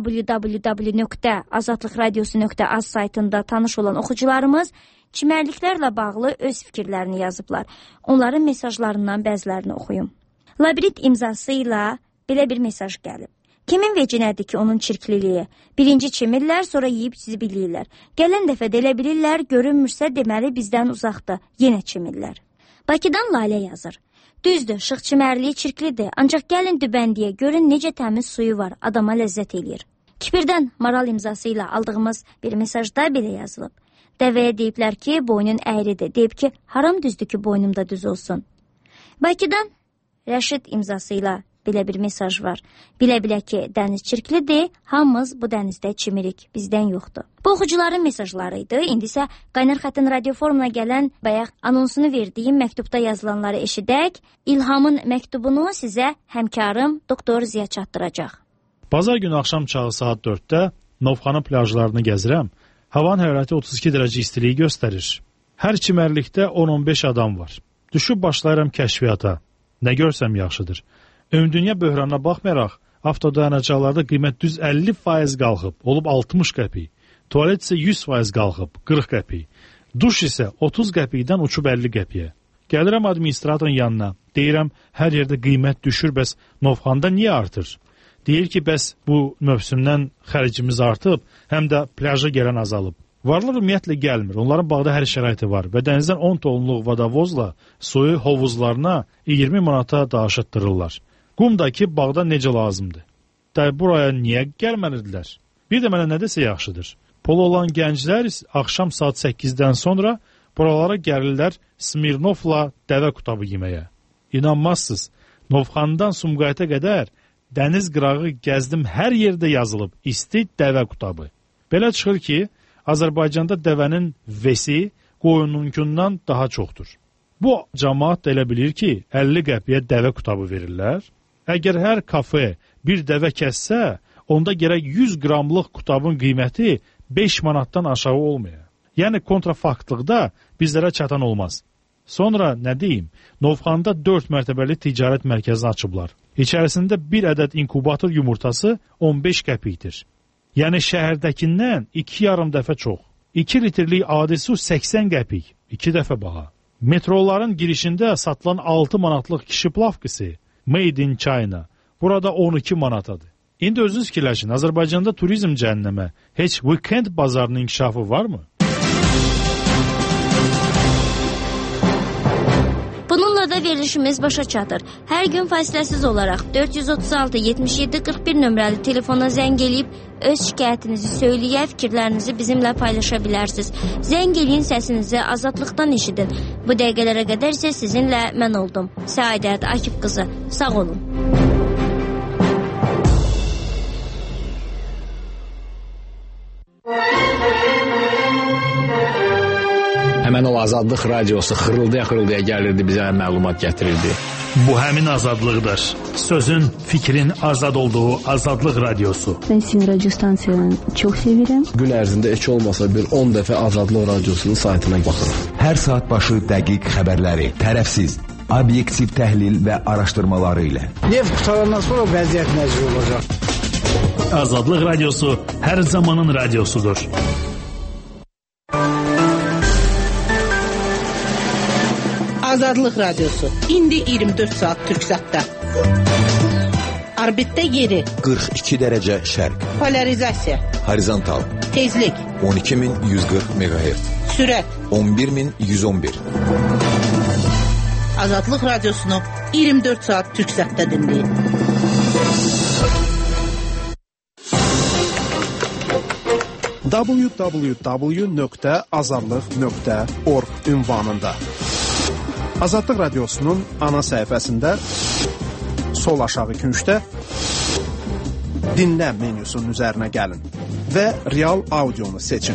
www.azadlıqradiosu.az saytında tanış olan oxucularımız çimərliklərlə bağlı öz fikirlərini yazıblar. Onların mesajlarından bəzilərini oxuyum. Labirint imzası ilə belə bir mesaj gəlib. Kimin vecinədir ki, onun çirkliliyi? Birinci çimirlər, sonra yeyib zibilirlər. Gələn dəfə də elə bilirlər, görünmürsə deməli bizdən uzaqda, yenə çimirlər. Bakıdan Lalə yazır. Düzdür, Şıq çimərliyi çirklidir, ancaq gəlin Dübəndiyə, görün necə təmiz suyu var, adama ləzzət eləyir. Kipirdən Maral imzası ilə aldığımız bir mesajda belə yazılıb. Dəvəyə deyiblər ki, boynun əyridir, deyib ki, haram düzdür ki, boynumda düz olsun. Bakıdan Rəşid imzası ilə belə bir mesaj var. Bilə-bilə ki, dəniz çirklidir, hamımız bu dənizdə çimirik, bizdən yoxdur. Bu oxucuların mesajları idi. İndi isə Qaynar Xəttin radio forumuna gələn bayaq anonsunu verdiyim məktubda yazılanları eşidək. İlhamın məktubunu sizə həmkarım Doktor Ziya çatdıracaq. Bazar günü axşam çağı saat 4-də Novxanı plajlarını gəzirəm. Havanın hərarəti 32 dərəcə istiliyi göstərir. Hər çimərlikdə 10-15 adam var. Düşüb başlayıram kəşfiyyata. Nə görsəm yaxşıdır. Ümumdünya böhranına baxmayaraq, avtodayanacaqlarda qiymət düz 50% qalxıb, olub 60 qəpik. Tualet isə 100% qalxıb, 40 qəpik. Duş isə 30 qəpikdən uçub 50 qəpiyə. Gəlirəm administratorun yanına, deyirəm, hər yerdə qiymət düşür, bəs Novxanda niyə artır? Deyir ki, bəs bu mövsümdən xərcimiz artıb, həm də plaja gələn azalıb. Varlar ümumiyyətlə gəlmir, onların bağda hər şəraiti var və dənizdən 10 tonluq vadavozla suyu hovuzlarına 20 manata daşıtdırırlar. Qum da ki, bağda necə lazımdır. Buraya niyə gəlməlidirlər? Bir də mənə nə desə yaxşıdır. Polo olan gənclər axşam saat 8-dən sonra buralara gəlirlər Smirnovla dəvə qutabı yeməyə. İnanmazsınız, Novxandan Sumqayıta qədər dəniz qırağı gəzdim, hər yerdə yazılıb isti dəvə qutabı. Belə çıxır ki, Azərbaycanda dəvənin vesi qoyununkundan daha çoxdur. Bu cəmaat da elə bilir ki, 50 qəpiyə dəvə qutabı verirlər. Əgər hər kafe bir dəvə kəssə, onda gərək 100 qramlıq qutabın qiyməti 5 manatdan aşağı olmaya. Yəni kontrafaktıqda bizlərə çatan olmaz. Sonra nə deyim, Novxanda 4 mərtəbəli ticarət mərkəzini açıblar. İçərisində bir ədəd inkubator yumurtası 15 qəpikdir. Yəni şəhərdəkindən 2,5 dəfə çox. 2 litrlik adi su 80 qəpik, 2 dəfə baha. Metroların girişində satılan 6 manatlıq kişi plavkısı Made in China burada 12 manatadır. İndi özünüz fikirləşin, Azərbaycanda turizm cəhənnəmə heç weekend bazarının inkişafı varmı? Bununla da verilişimiz başa çatır. Hər gün fasiləsiz olaraq 436 77 41 nömrəli telefona zəng eləyib öz şikayətinizi söyləyə, fikirlərinizi bizimlə paylaşa bilərsiniz. Zəng eləyin, səsinizi azadlıqdan eşidin. Bu dəqiqələrə qədər isə sizinlə mən oldum. Səadət Akif qızı. Sağ olun. Həmən o Azadlıq radiosu xırıldaya-xırıldaya gəlirdi, bizə məlumat gətirirdi. Bu həmin azadlıqdır. Sözün, fikrin azad olduğu Azadlıq radiosu. Ben sizin radyo stansiyanı çok severim. Gün ərzində heç olmasa bir 10 dəfə Azadlıq radiosunun saytına baxırım. Hər saat başı dəqiq xəbərləri, tərəfsiz, obyektiv təhlil və araşdırmaları ilə. Neft qutarandan sonra vəziyyət necə olacaq? Azadlıq radiosu hər zamanın radiosudur. Azadlıq radiosu. İndi 24 saat Türksatda. Orbitdə yeri. 42 dərəcə şərq. Polarizasiya. Horizontal. Tezlik. 12140 MHz. Sürət. 11111. Azadlıq radiosunu 24 saat Türksatda dinləyin. www.azadlıq.org ünvanında Azadlıq radiosunun ana səhifəsində sol aşağı küncdə dinlə menyusunun üzərinə gəlin və real audionu seçin.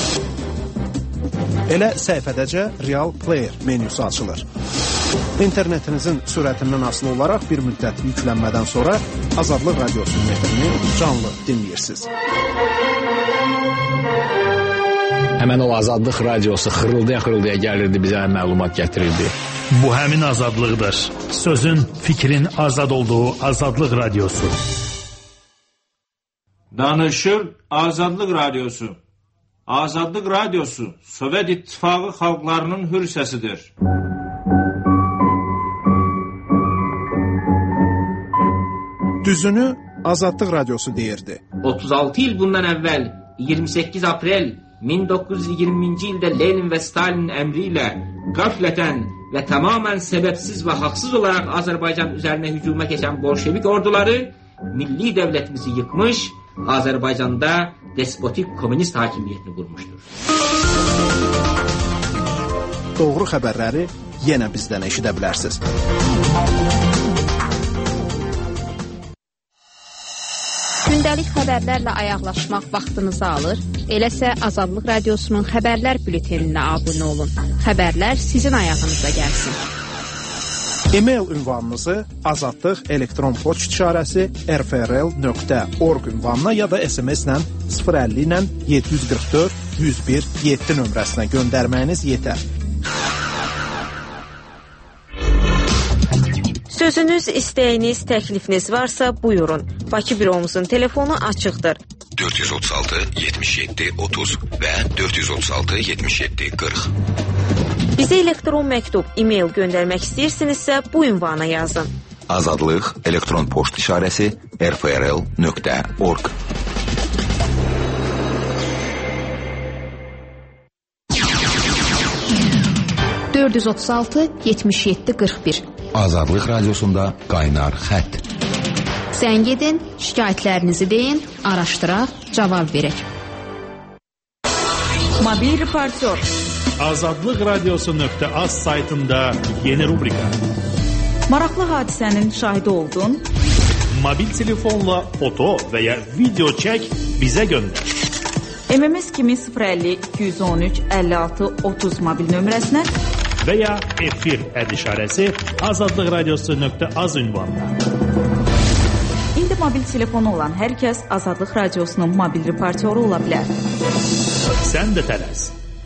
Elə səhifədəcə real player menyusu açılır. İnternetinizin sürətindən asılı olaraq bir müddət yüklənmədən sonra Azadlıq radiosunun metrini canlı dinləyirsiniz. Həmən o Azadlıq radiosu xırıldaya-xırıldaya gəlirdi, bizə məlumat gətirirdi. Bu həmin azadlıqdır. Sözün, fikrin azad olduğu Azadlıq radiosu. Danışır Azadlıq radiosu. Azadlıq radiosu Sovet İttifaqı xalqlarının hür səsidir. Düzünü Azadlıq radiosu deyirdi. 36 il bundan əvvəl 28 aprel 1920-ci ildə Lenin və Stalinin əmri ilə qaflətən və tamamən səbəbsiz və haqsız olaraq Azərbaycan üzərinə hücuma keçən bolşevik orduları milli dövlətimizi yıkmış, Azərbaycanda despotik komünist hakimiyyətini qurmuşdur. Doğru xəbərləri yenə bizdən eşidə bilərsiniz. Gündəlik xəbərlərlə ayaqlaşmaq vaxtınızı alır. Eləsə Azadlıq radiosunun xəbərlər bülteninə abunə olun. Xəbərlər sizin ayağınıza gəlsin. E-mail ünvanınızı azadlıq elektron poçt işarəsi rfrl.org ünvanına ya da SMS-lə 050 ilə 744 101 7 nömrəsinə göndərməyiniz yetər. Sözünüz, istəyiniz, təklifiniz varsa buyurun. Bakı büromuzun telefonu açıqdır. 436 77 30 və 436 77 40. Bizə elektron məktub, e-mail göndərmək istəyirsinizsə bu ünvana yazın. Azadlıq elektron poçt işarəsi rfrl.org. (436-77-41) Azadlıq radiosunda qaynar xətt. Zəng edin, şikayətlərinizi deyin, araşdıraq, cavab verək. Mobil reportyor. Azadlıq radiosu.az saytında yeni rubrika. Maraqlı hadisənin şahidi oldun. Mobil telefonla foto və ya video çək, bizə göndər. MMS kimi 050 213 56 30 mobil nömrəsinə və ya efir əd işarəsi Azadlıq radiosu.az ünvanına. İndi mobil telefonu olan hər kəs Azadlıq radiosunun mobil reportyoru ola bilər. Sən də tələs.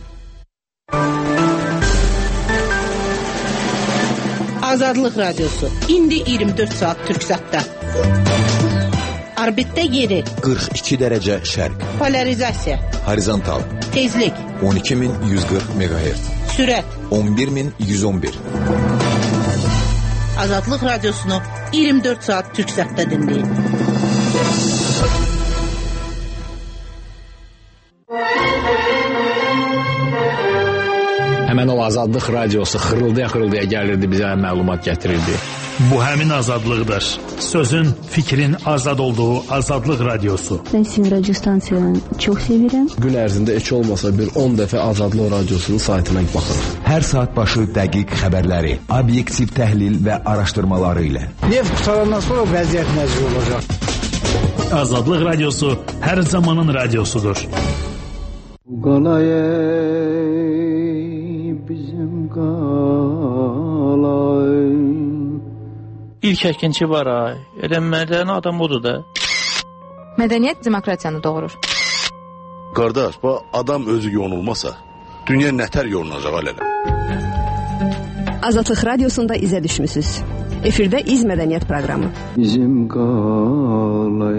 Azadlıq radiosu. İndi 24 saat Türksatda. Orbitdə yeri. 42 dərəcə şərq. Polarizasiya. Horizontal. Tezlik. 12140 MHz. Sürət. 11111. Azadlıq radiosunu 24 saat Türksatda dinləyin. Həmən Həmin o Azadlıq radiosu xırıldaya-xırıldaya gəlirdi, bizə məlumat gətirirdi. Bu həmin azadlıqdır. Sözün, fikrin azad olduğu Azadlıq radiosu. Ben sizin radyo stansiyanı çok severim. Gün ərzində heç olmasa bir 10 dəfə Azadlıq radiosunun saytına baxırıq. Hər saat başı dəqiq xəbərləri, obyektiv təhlil və araşdırmaları ilə. Neft qutarandan sonra vəziyyət necə olacaq? Azadlıq radiosu hər zamanın radiosudur. Qalay bizim qalay. İlk əkinçi var ay. Elə mədəni adam odur da. Mədəniyyət demokratiyanı doğurur. Qardaş, bu adam özü yonulmasa, dünya nətər yonulacaq alələ? Azadlıq radiosunda izə düşmüsünüz. Efirdə İz Mədəniyyət proqramı. Bizim qalay.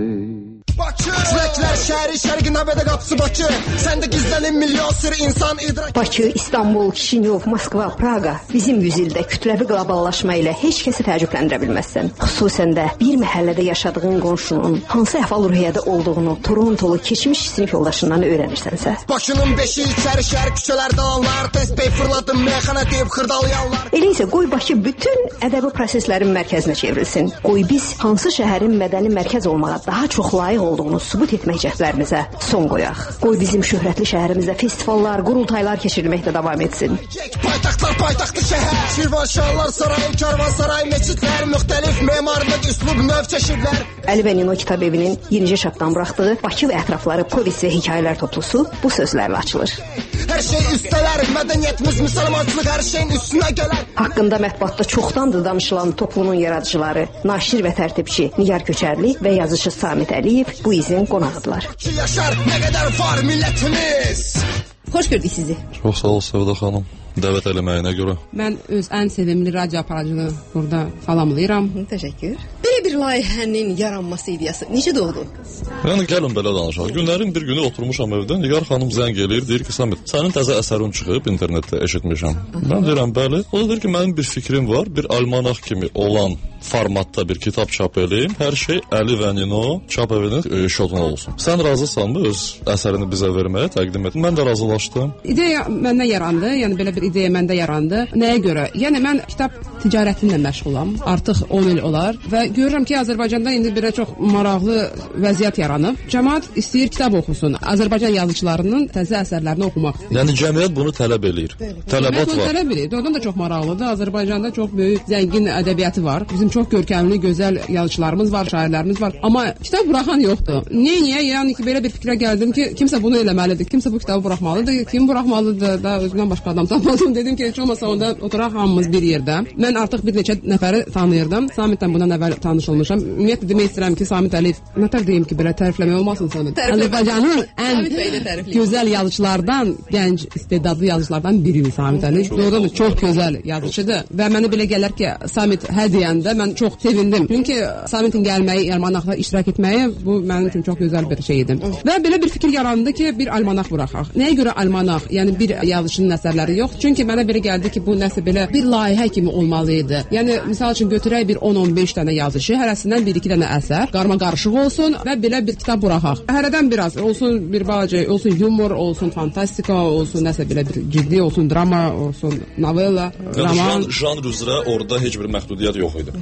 Çiləklər şəhəri şərqi nəbədə qapısı Bakı. Səndə gizlənir milyon sır insan idrak. Bakı, İstanbul, Kişinyov, Moskva, Praga bizim yüzildə kütləvi qloballaşma ilə heç kəsi təəccübləndirə bilməzsən. Xüsusən də bir məhəllədə yaşadığın qonşunun hansı əhval-ruhiyyədə olduğunu Torontolu keçmiş sinif yoldaşından öyrənirsənsə. Bakının beşi içəri şəhər küçələrdə alanlar, tespey fırladım meyxana deyib xırdalayanlar. Elə isə qoy Bakı bütün ədəbi proseslərin mərkəzinə çevrilsin. Qoy biz hansı şəhərin mədəni mərkəz olmağa daha çox layiq olduğunu sübut etmək cəhdlərimizə son qoyaq. Qoy bizim şöhrətli şəhərimizdə festivallar, qurultaylar keçirilməkdə davam etsin. Paytaxtlar, paytaxtlı şəhər, Şirvanşahlar sarayı, Karvansaray, meçidlər, müxtəlif memarlıq, üslub, növ çeşidlər. Əli və Nino kitab evinin yenicə çapdan buraxdığı Bakı və ətrafları povest və hekayələr toplusu bu sözlərlə açılır. Hər şey üstələr, mədəniyyətimiz, müsəlmançılıq hər şeyin üstünə gələr. Haqqında mətbuatda çoxdandır danışılan toplumun yaradıcıları, naşir və tərtibçi Nigar Köçərli və yazıcı Samit Əliyev bu izin qonağıdırlar. Yaşar, nə qədər var millətimiz. Xoş gördük sizi. Çox sağ ol Səvda xanım. Dəvət eləməyinə görə. Mən öz ən sevimli radio aparıcını burada salamlayıram. Təşəkkür. Belə bir layihənin yaranması ideyası necə doğdu? Yəni gəlin belə danışaq. Günlərin bir günü oturmuşam evdə. Nigar xanım zəng eləyir, deyir ki, Samit, sənin təzə əsərin çıxıb internetdə eşitmişəm. Mən deyirəm, bəli. O da deyir ki, mənim bir fikrim var. Bir almanaq kimi olan formatda bir kitab çap eləyim. Hər şey Əli və Nino çap evinin şotuna olsun. Sən razısanmı öz əsərini bizə verməyə təqdim etdin? Mən də razılaşdım. İdeya məndə yarandı. Yəni belə bir ideya məndə yarandı. Nəyə görə? Yəni mən kitab ticarətinlə məşğulam. Artıq 10 il olar və görürəm ki, Azərbaycanda indi belə çox maraqlı vəziyyət yaranıb. Cəmaət istəyir kitab oxusun. Azərbaycan yazıçılarının təzə əsərlərini oxumaq istəyir. Yəni cəmiyyət bunu tələb eləyir. Tələbat var. Tələb eləyir. Doğrudan da çox maraqlıdır. Azərbaycanda çox böyük, zəngin ədəbiyyatı var. Bizim çox görkəmli, gözəl yazıçılarımız var, şairlərimiz var. Amma kitab buraxan yoxdur. Niyə? Yəni ki, belə bir fikrə gəldim ki, kimsə bunu eləməlidir. Kimsə bu kitabı buraxmalıdır. Kim buraxmalıdır da özümdən başqa adam tapmadım. Dedim ki, heç olmasa onda oturaq hamımız bir yerdə. Mən artıq bir neçə nəfəri tanıyırdım. Samitdən bundan əvvəl tanış olmuşam. Ümumiyyətlə demək istəyirəm ki, Samit Əliyev, nətər deyim ki, belə tərifləmək olmasın Samit. Azərbaycanın ən gözəl yazıçılardan, gənc istedadlı yazıçılardan biridir Samit Əliyev. Doğrudan da çox gözəl yazıçıdır və mənə belə gələr ki, Samit hə deyəndə mən çox sevindim. Çünki Samitin gəlməyi, almanaqda iştirak etməyi bu mənim üçün çox gözəl bir şey idi. Və belə bir fikir yarandı ki, bir almanaq buraxaq. Nəyə görə almanaq? Yəni bir yazıçının əsərləri yox. Çünki mənə belə gəldi ki, bu nəsə belə bir layihə kimi olmalı idi. Yəni misal üçün götürək bir 10-15 dənə yazıcı, hərəsindən 1-2 dənə əsər, qarma-qarışıq olsun və belə bir kitab buraxaq. Hərədən biraz olsun, bir balaca olsun yumor, olsun fantastika, olsun nəsə belə bir ciddi olsun, drama, olsun novella, roman. Janr üzrə orada heç bir məhdudiyyət yox idi.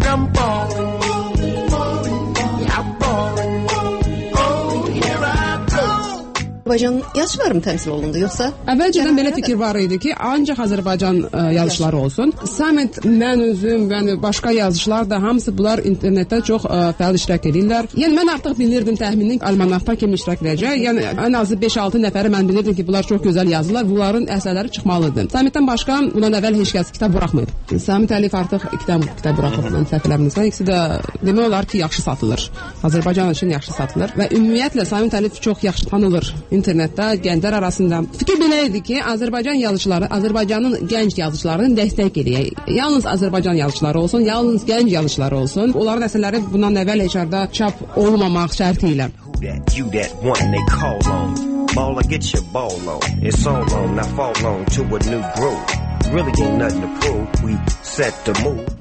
Azərbaycan yazıçıları mı təmsil olundu, yoxsa? Əvvəlcədən belə fikir var idi ki, ancaq Azərbaycan yazıçıları olsun. Samit, mən özüm, başqa yazıçılar da hamısı bunlar internetdə çox fəal iştirak edirlər. Yəni mən artıq bilirdim təxmini almanaqda kim iştirak edəcək. Yəni ən azı 5-6 nəfəri mən bilirdim ki, bunlar çox gözəl yazırlar. Bunların əsərləri çıxmalıdır. Samitdən başqa bundan əvvəl heç kəs kitab buraxmayıb. Samit Əliyev artıq kitab buraxıb mənim səhifələrimizdən. İkisi də demək olar ki, yaxşı satılır. Azərbaycan üçün yaxşı satılır və ümumiyyətlə Samit Əliyev çox yaxşı tanınır internetdə, gənclər arasında. Fikir belə idi ki, Azərbaycan yazıçıları, Azərbaycanın gənc yazıçılarını dəstək edək. Yalnız Azərbaycan yazıçıları olsun, yalnız gənc yazıçıları olsun. Onların əsərləri bundan əvvəl heç yerdə çap olmamaq şərti ilə.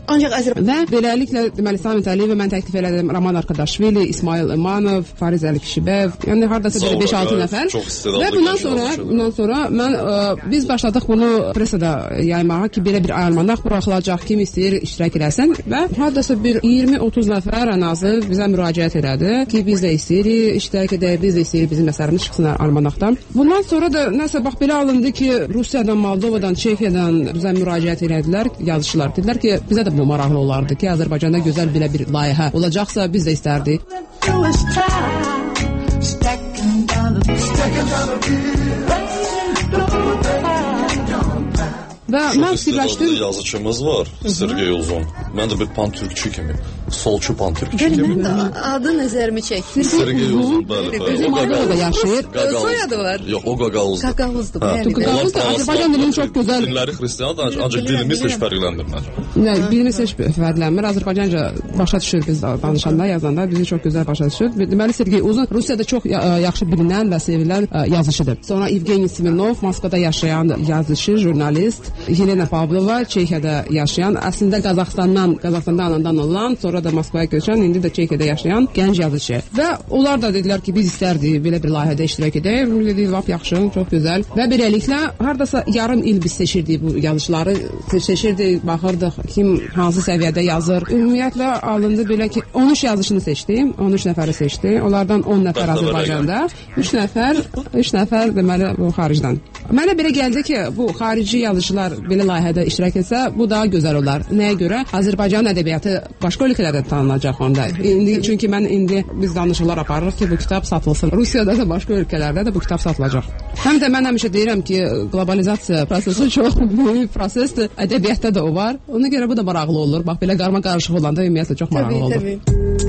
Ancaq və beləliklə deməli Samit Əliyev mən təklif elədim, Roman Arkadaşvili, İsmail İmanov, Fariz Əlikişibəyev, yəni hardasa 5-6 nəfər. Və bundan sonra mən biz başladıq bunu pressada yaymağa ki, belə bir almanaq buraxılacaq, kim istəyir iştirak eləsin və hardasa bir 20-30 nəfər ən azı bizə müraciət elədi ki, biz də istəyirik iştirak edək, biz də istəyirik bizim əsərimiz çıxsın almanaqdan. Bundan sonra da nəsə bax belə alındı ki, Rusiyadan, Moldovadan, Çexiyadan bizə müraciət elədilər yazıçılar. Dedilər ki, bizə də bu maraqlı olardı ki, Azərbaycanda gözəl belə bir layihə olacaqsa biz də istərdik. Və mən fikirləşdim, yazıçımız var, Sergey Uzun. Mən də bir pan-türkçü kimi, solçu pan-türkçü kimi. Adı nəzərimi çəkdi. Sergey Uzun, bəli. Bizim Moldovada yaşayır. Soyadı var. Yox, o Qaqavuzdur. Qaqavuzdur. Qaqavuzdur. Azərbaycan dilinin çox gözəl. Dinləri xristiyandır, ancaq dilimiz heç fərqləndirmir. Nə, dilimiz heç fərqlənmir. Azərbaycanca başa düşür biz danışanda, yazanda bizi çox gözəl başa düşür. Deməli Sergey Uzun Rusiyada çox yaxşı bilinən və sevilən yazıçıdır. Sonra Evgeniy Smirnov, Moskvada yaşayan yazıçı, jurnalist. Yelena Pavlova, Çexiyada yaşayan, əslində Qazaxstanda anadan olan, sonra da Moskvaya köçən, indi də Çexiyada yaşayan gənc yazıcı. Və onlar da dedilər ki, biz istərdik belə bir layihədə iştirak edək. Dedik, lap yaxşı, çox gözəl. Və beləliklə hardasa yarım il biz seçirdik bu yazıçıları, seçirdik, baxırdıq kim hansı səviyyədə yazır. Ümumiyyətlə alındı belə ki, 13 yazıçını seçdim, 13 nəfəri seçdi. Onlardan 10 nəfər Azərbaycanda, 3 nəfər deməli bu xaricdən. Mənə belə gəldi ki, bu xarici yazıçılar belə layihədə iştirak etsə, bu daha gözəl olar. Nəyə görə? Azərbaycan ədəbiyyatı başqa ölkələrdə tanınacaq onda. Çünki biz danışıqlar aparırıq ki, bu kitab satılsın. Rusiyada da başqa ölkələrdə də bu kitab satılacaq. Həm də mən həmişə deyirəm ki, qlobalizasiya prosesi çox böyük prosesdir. Ədəbiyyatda da o var. Ona görə bu da maraqlı olur. Bax belə qarma qarışıq olanda ümumiyyətlə çox maraqlı olur. Təbii.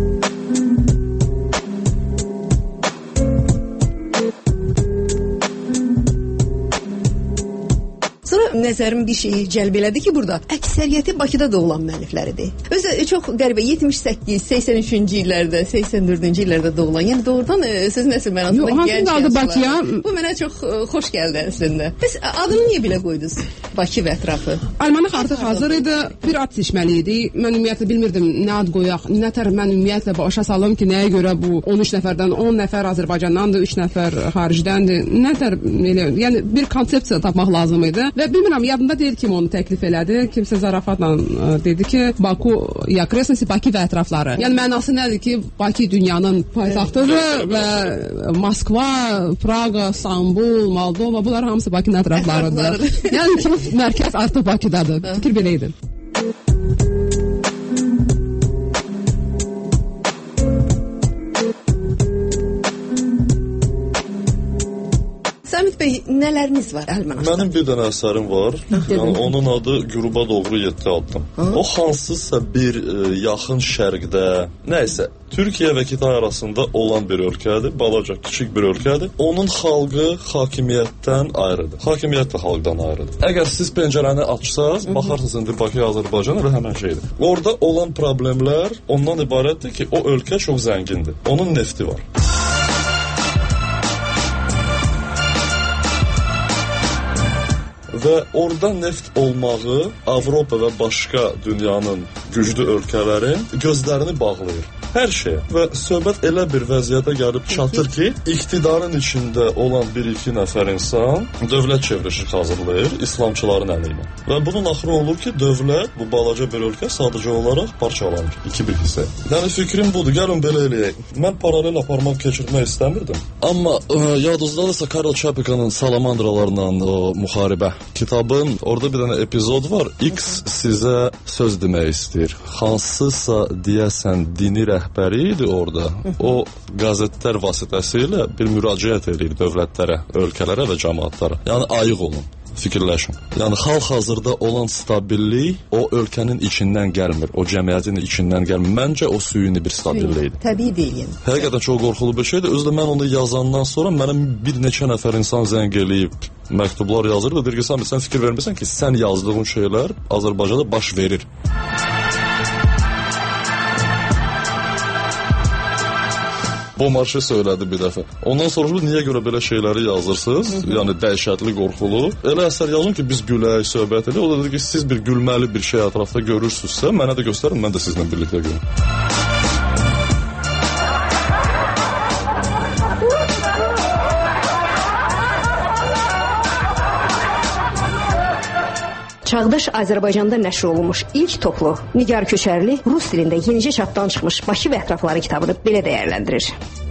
Nəzərim bir şeyi cəlb elədi ki, burada əksəriyyəti Bakıda doğulan müəllifləridir. Özü çox qəribə 78, 83-cü illərdə, 84-cü illərdə doğulan. Yəni doğrudan sözün əsl mənasında gənc yazıçılar. Bu mənə çox xoş gəldi əslində. Bəs adını niyə belə qoydunuz? Bakı və ətrafı. Almanaq artıq hazır idi. Bir ad seçməli idi. Mən ümumiyyətlə bilmirdim nə ad qoyaq. Nətər mən ümumiyyətlə başa salım ki, nəyə görə bu 13 nəfərdən 10 nəfər Azərbaycandandır, 3 nəfər xaricdəndir. Nətər elə, yəni bir konsepsiya tapmaq lazım idi. Və bilmirəm, yadımda deyil kim onu təklif elədi. Kimsə zarafatla dedi ki, Baku, Yakresnisi, Bakı və ətrafları. Yəni mənası nədir ki, Bakı dünyanın paytaxtıdır və Moskva, Praga, İstanbul, Moldova, bunlar hamısı Bakının ətraflarıdır. Yəni mərkəz artıq Bakıdadır. Fikir belə idi. Samit bəy, nələriniz var almanaqda? Mənim bir dənə əsərim var. Yəni onun adı Qüruba doğru 7 addım. O hansısa bir yaxın şərqdə, nəysə, Türkiyə və Kitay arasında olan bir ölkədir, balaca, kiçik bir ölkədir. Onun xalqı hakimiyyətdən ayrıdır. Hakimiyyət də xalqdan ayrıdır. Əgər siz pəncərəni açsaz, baxarsınız indi Bakı, Azərbaycan və həmən şeydir. Orada olan problemlər ondan ibarətdir ki, o ölkə çox zəngindir. Onun nefti var. Və orada neft olmağı Avropa və başqa dünyanın güclü ölkələrin gözlərini bağlayır. Hər şeyə. Və söhbət elə bir vəziyyətə gəlib çatır ki, iqtidarın içində olan bir-iki nəfər insan dövlət çevrilişi hazırlayır İslamçıların əli ilə. Və bunun axırı olur ki, dövlət, bu balaca bir ölkə sadəcə olaraq parçalanır. İki bir hissə. Yəni fikrim budur, gəlin belə eləyək. Mən paralel aparmaq, keçirmək istəmirdim. Amma yadınızdadırsa Karl Çapikanın Salamandralarla o müharibə kitabın orada bir dənə epizod var. X sizə söz demək istəyir. Hansısa deyəsən dini rəhbəri idi orada. O qəzetlər vasitəsilə bir müraciət edir dövlətlərə, ölkələrə və cəmaatlara. Yəni ayıq olun. Fikirləşin. Yəni xalq hazırda olan stabillik o ölkənin içindən gəlmir, o cəmiyyətin içindən gəlmir. Məncə o süni bir stabillikdir. Təbii deyil. Həqiqətən çox qorxulu bir şeydir. Özü də mən onu yazandan sonra mənə bir neçə nəfər insan zəng eləyib məktublar yazır və deyir ki, sən fikir vermirsən ki, sən yazdığın şeylər Azərbaycanda baş verir. Bomarşe söylədi bir dəfə. Ondan sonra niyə görə belə şeyləri yazırsınız? Yəni dəhşətli, qorxulu. Elə əsər yazın ki, biz gülək, söhbət edək. O da dedi ki, siz bir gülməli bir şey ətrafda görürsünüzsə, mənə də göstərin, mən də sizinlə birlikdə görüm. Çağdaş Azərbaycanda nəşr olunmuş ilk toplu Nigar Köçərli rus dilində yenicə çapdan çıxmış Bakı və ətrafları kitabını belə dəyərləndirir.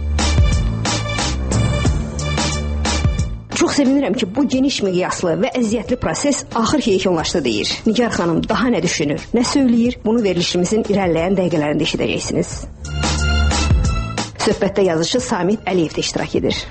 Çox sevinirəm ki, bu geniş miqyaslı və əziyyətli proses axır ki yekunlaşdı deyir. Nigar xanım daha nə düşünür, nə söyləyir, bunu verilişimizin irəliləyən dəqiqələrində eşidəcəksiniz. Söhbətdə yazıcı Samit Əliyev də iştirak edir.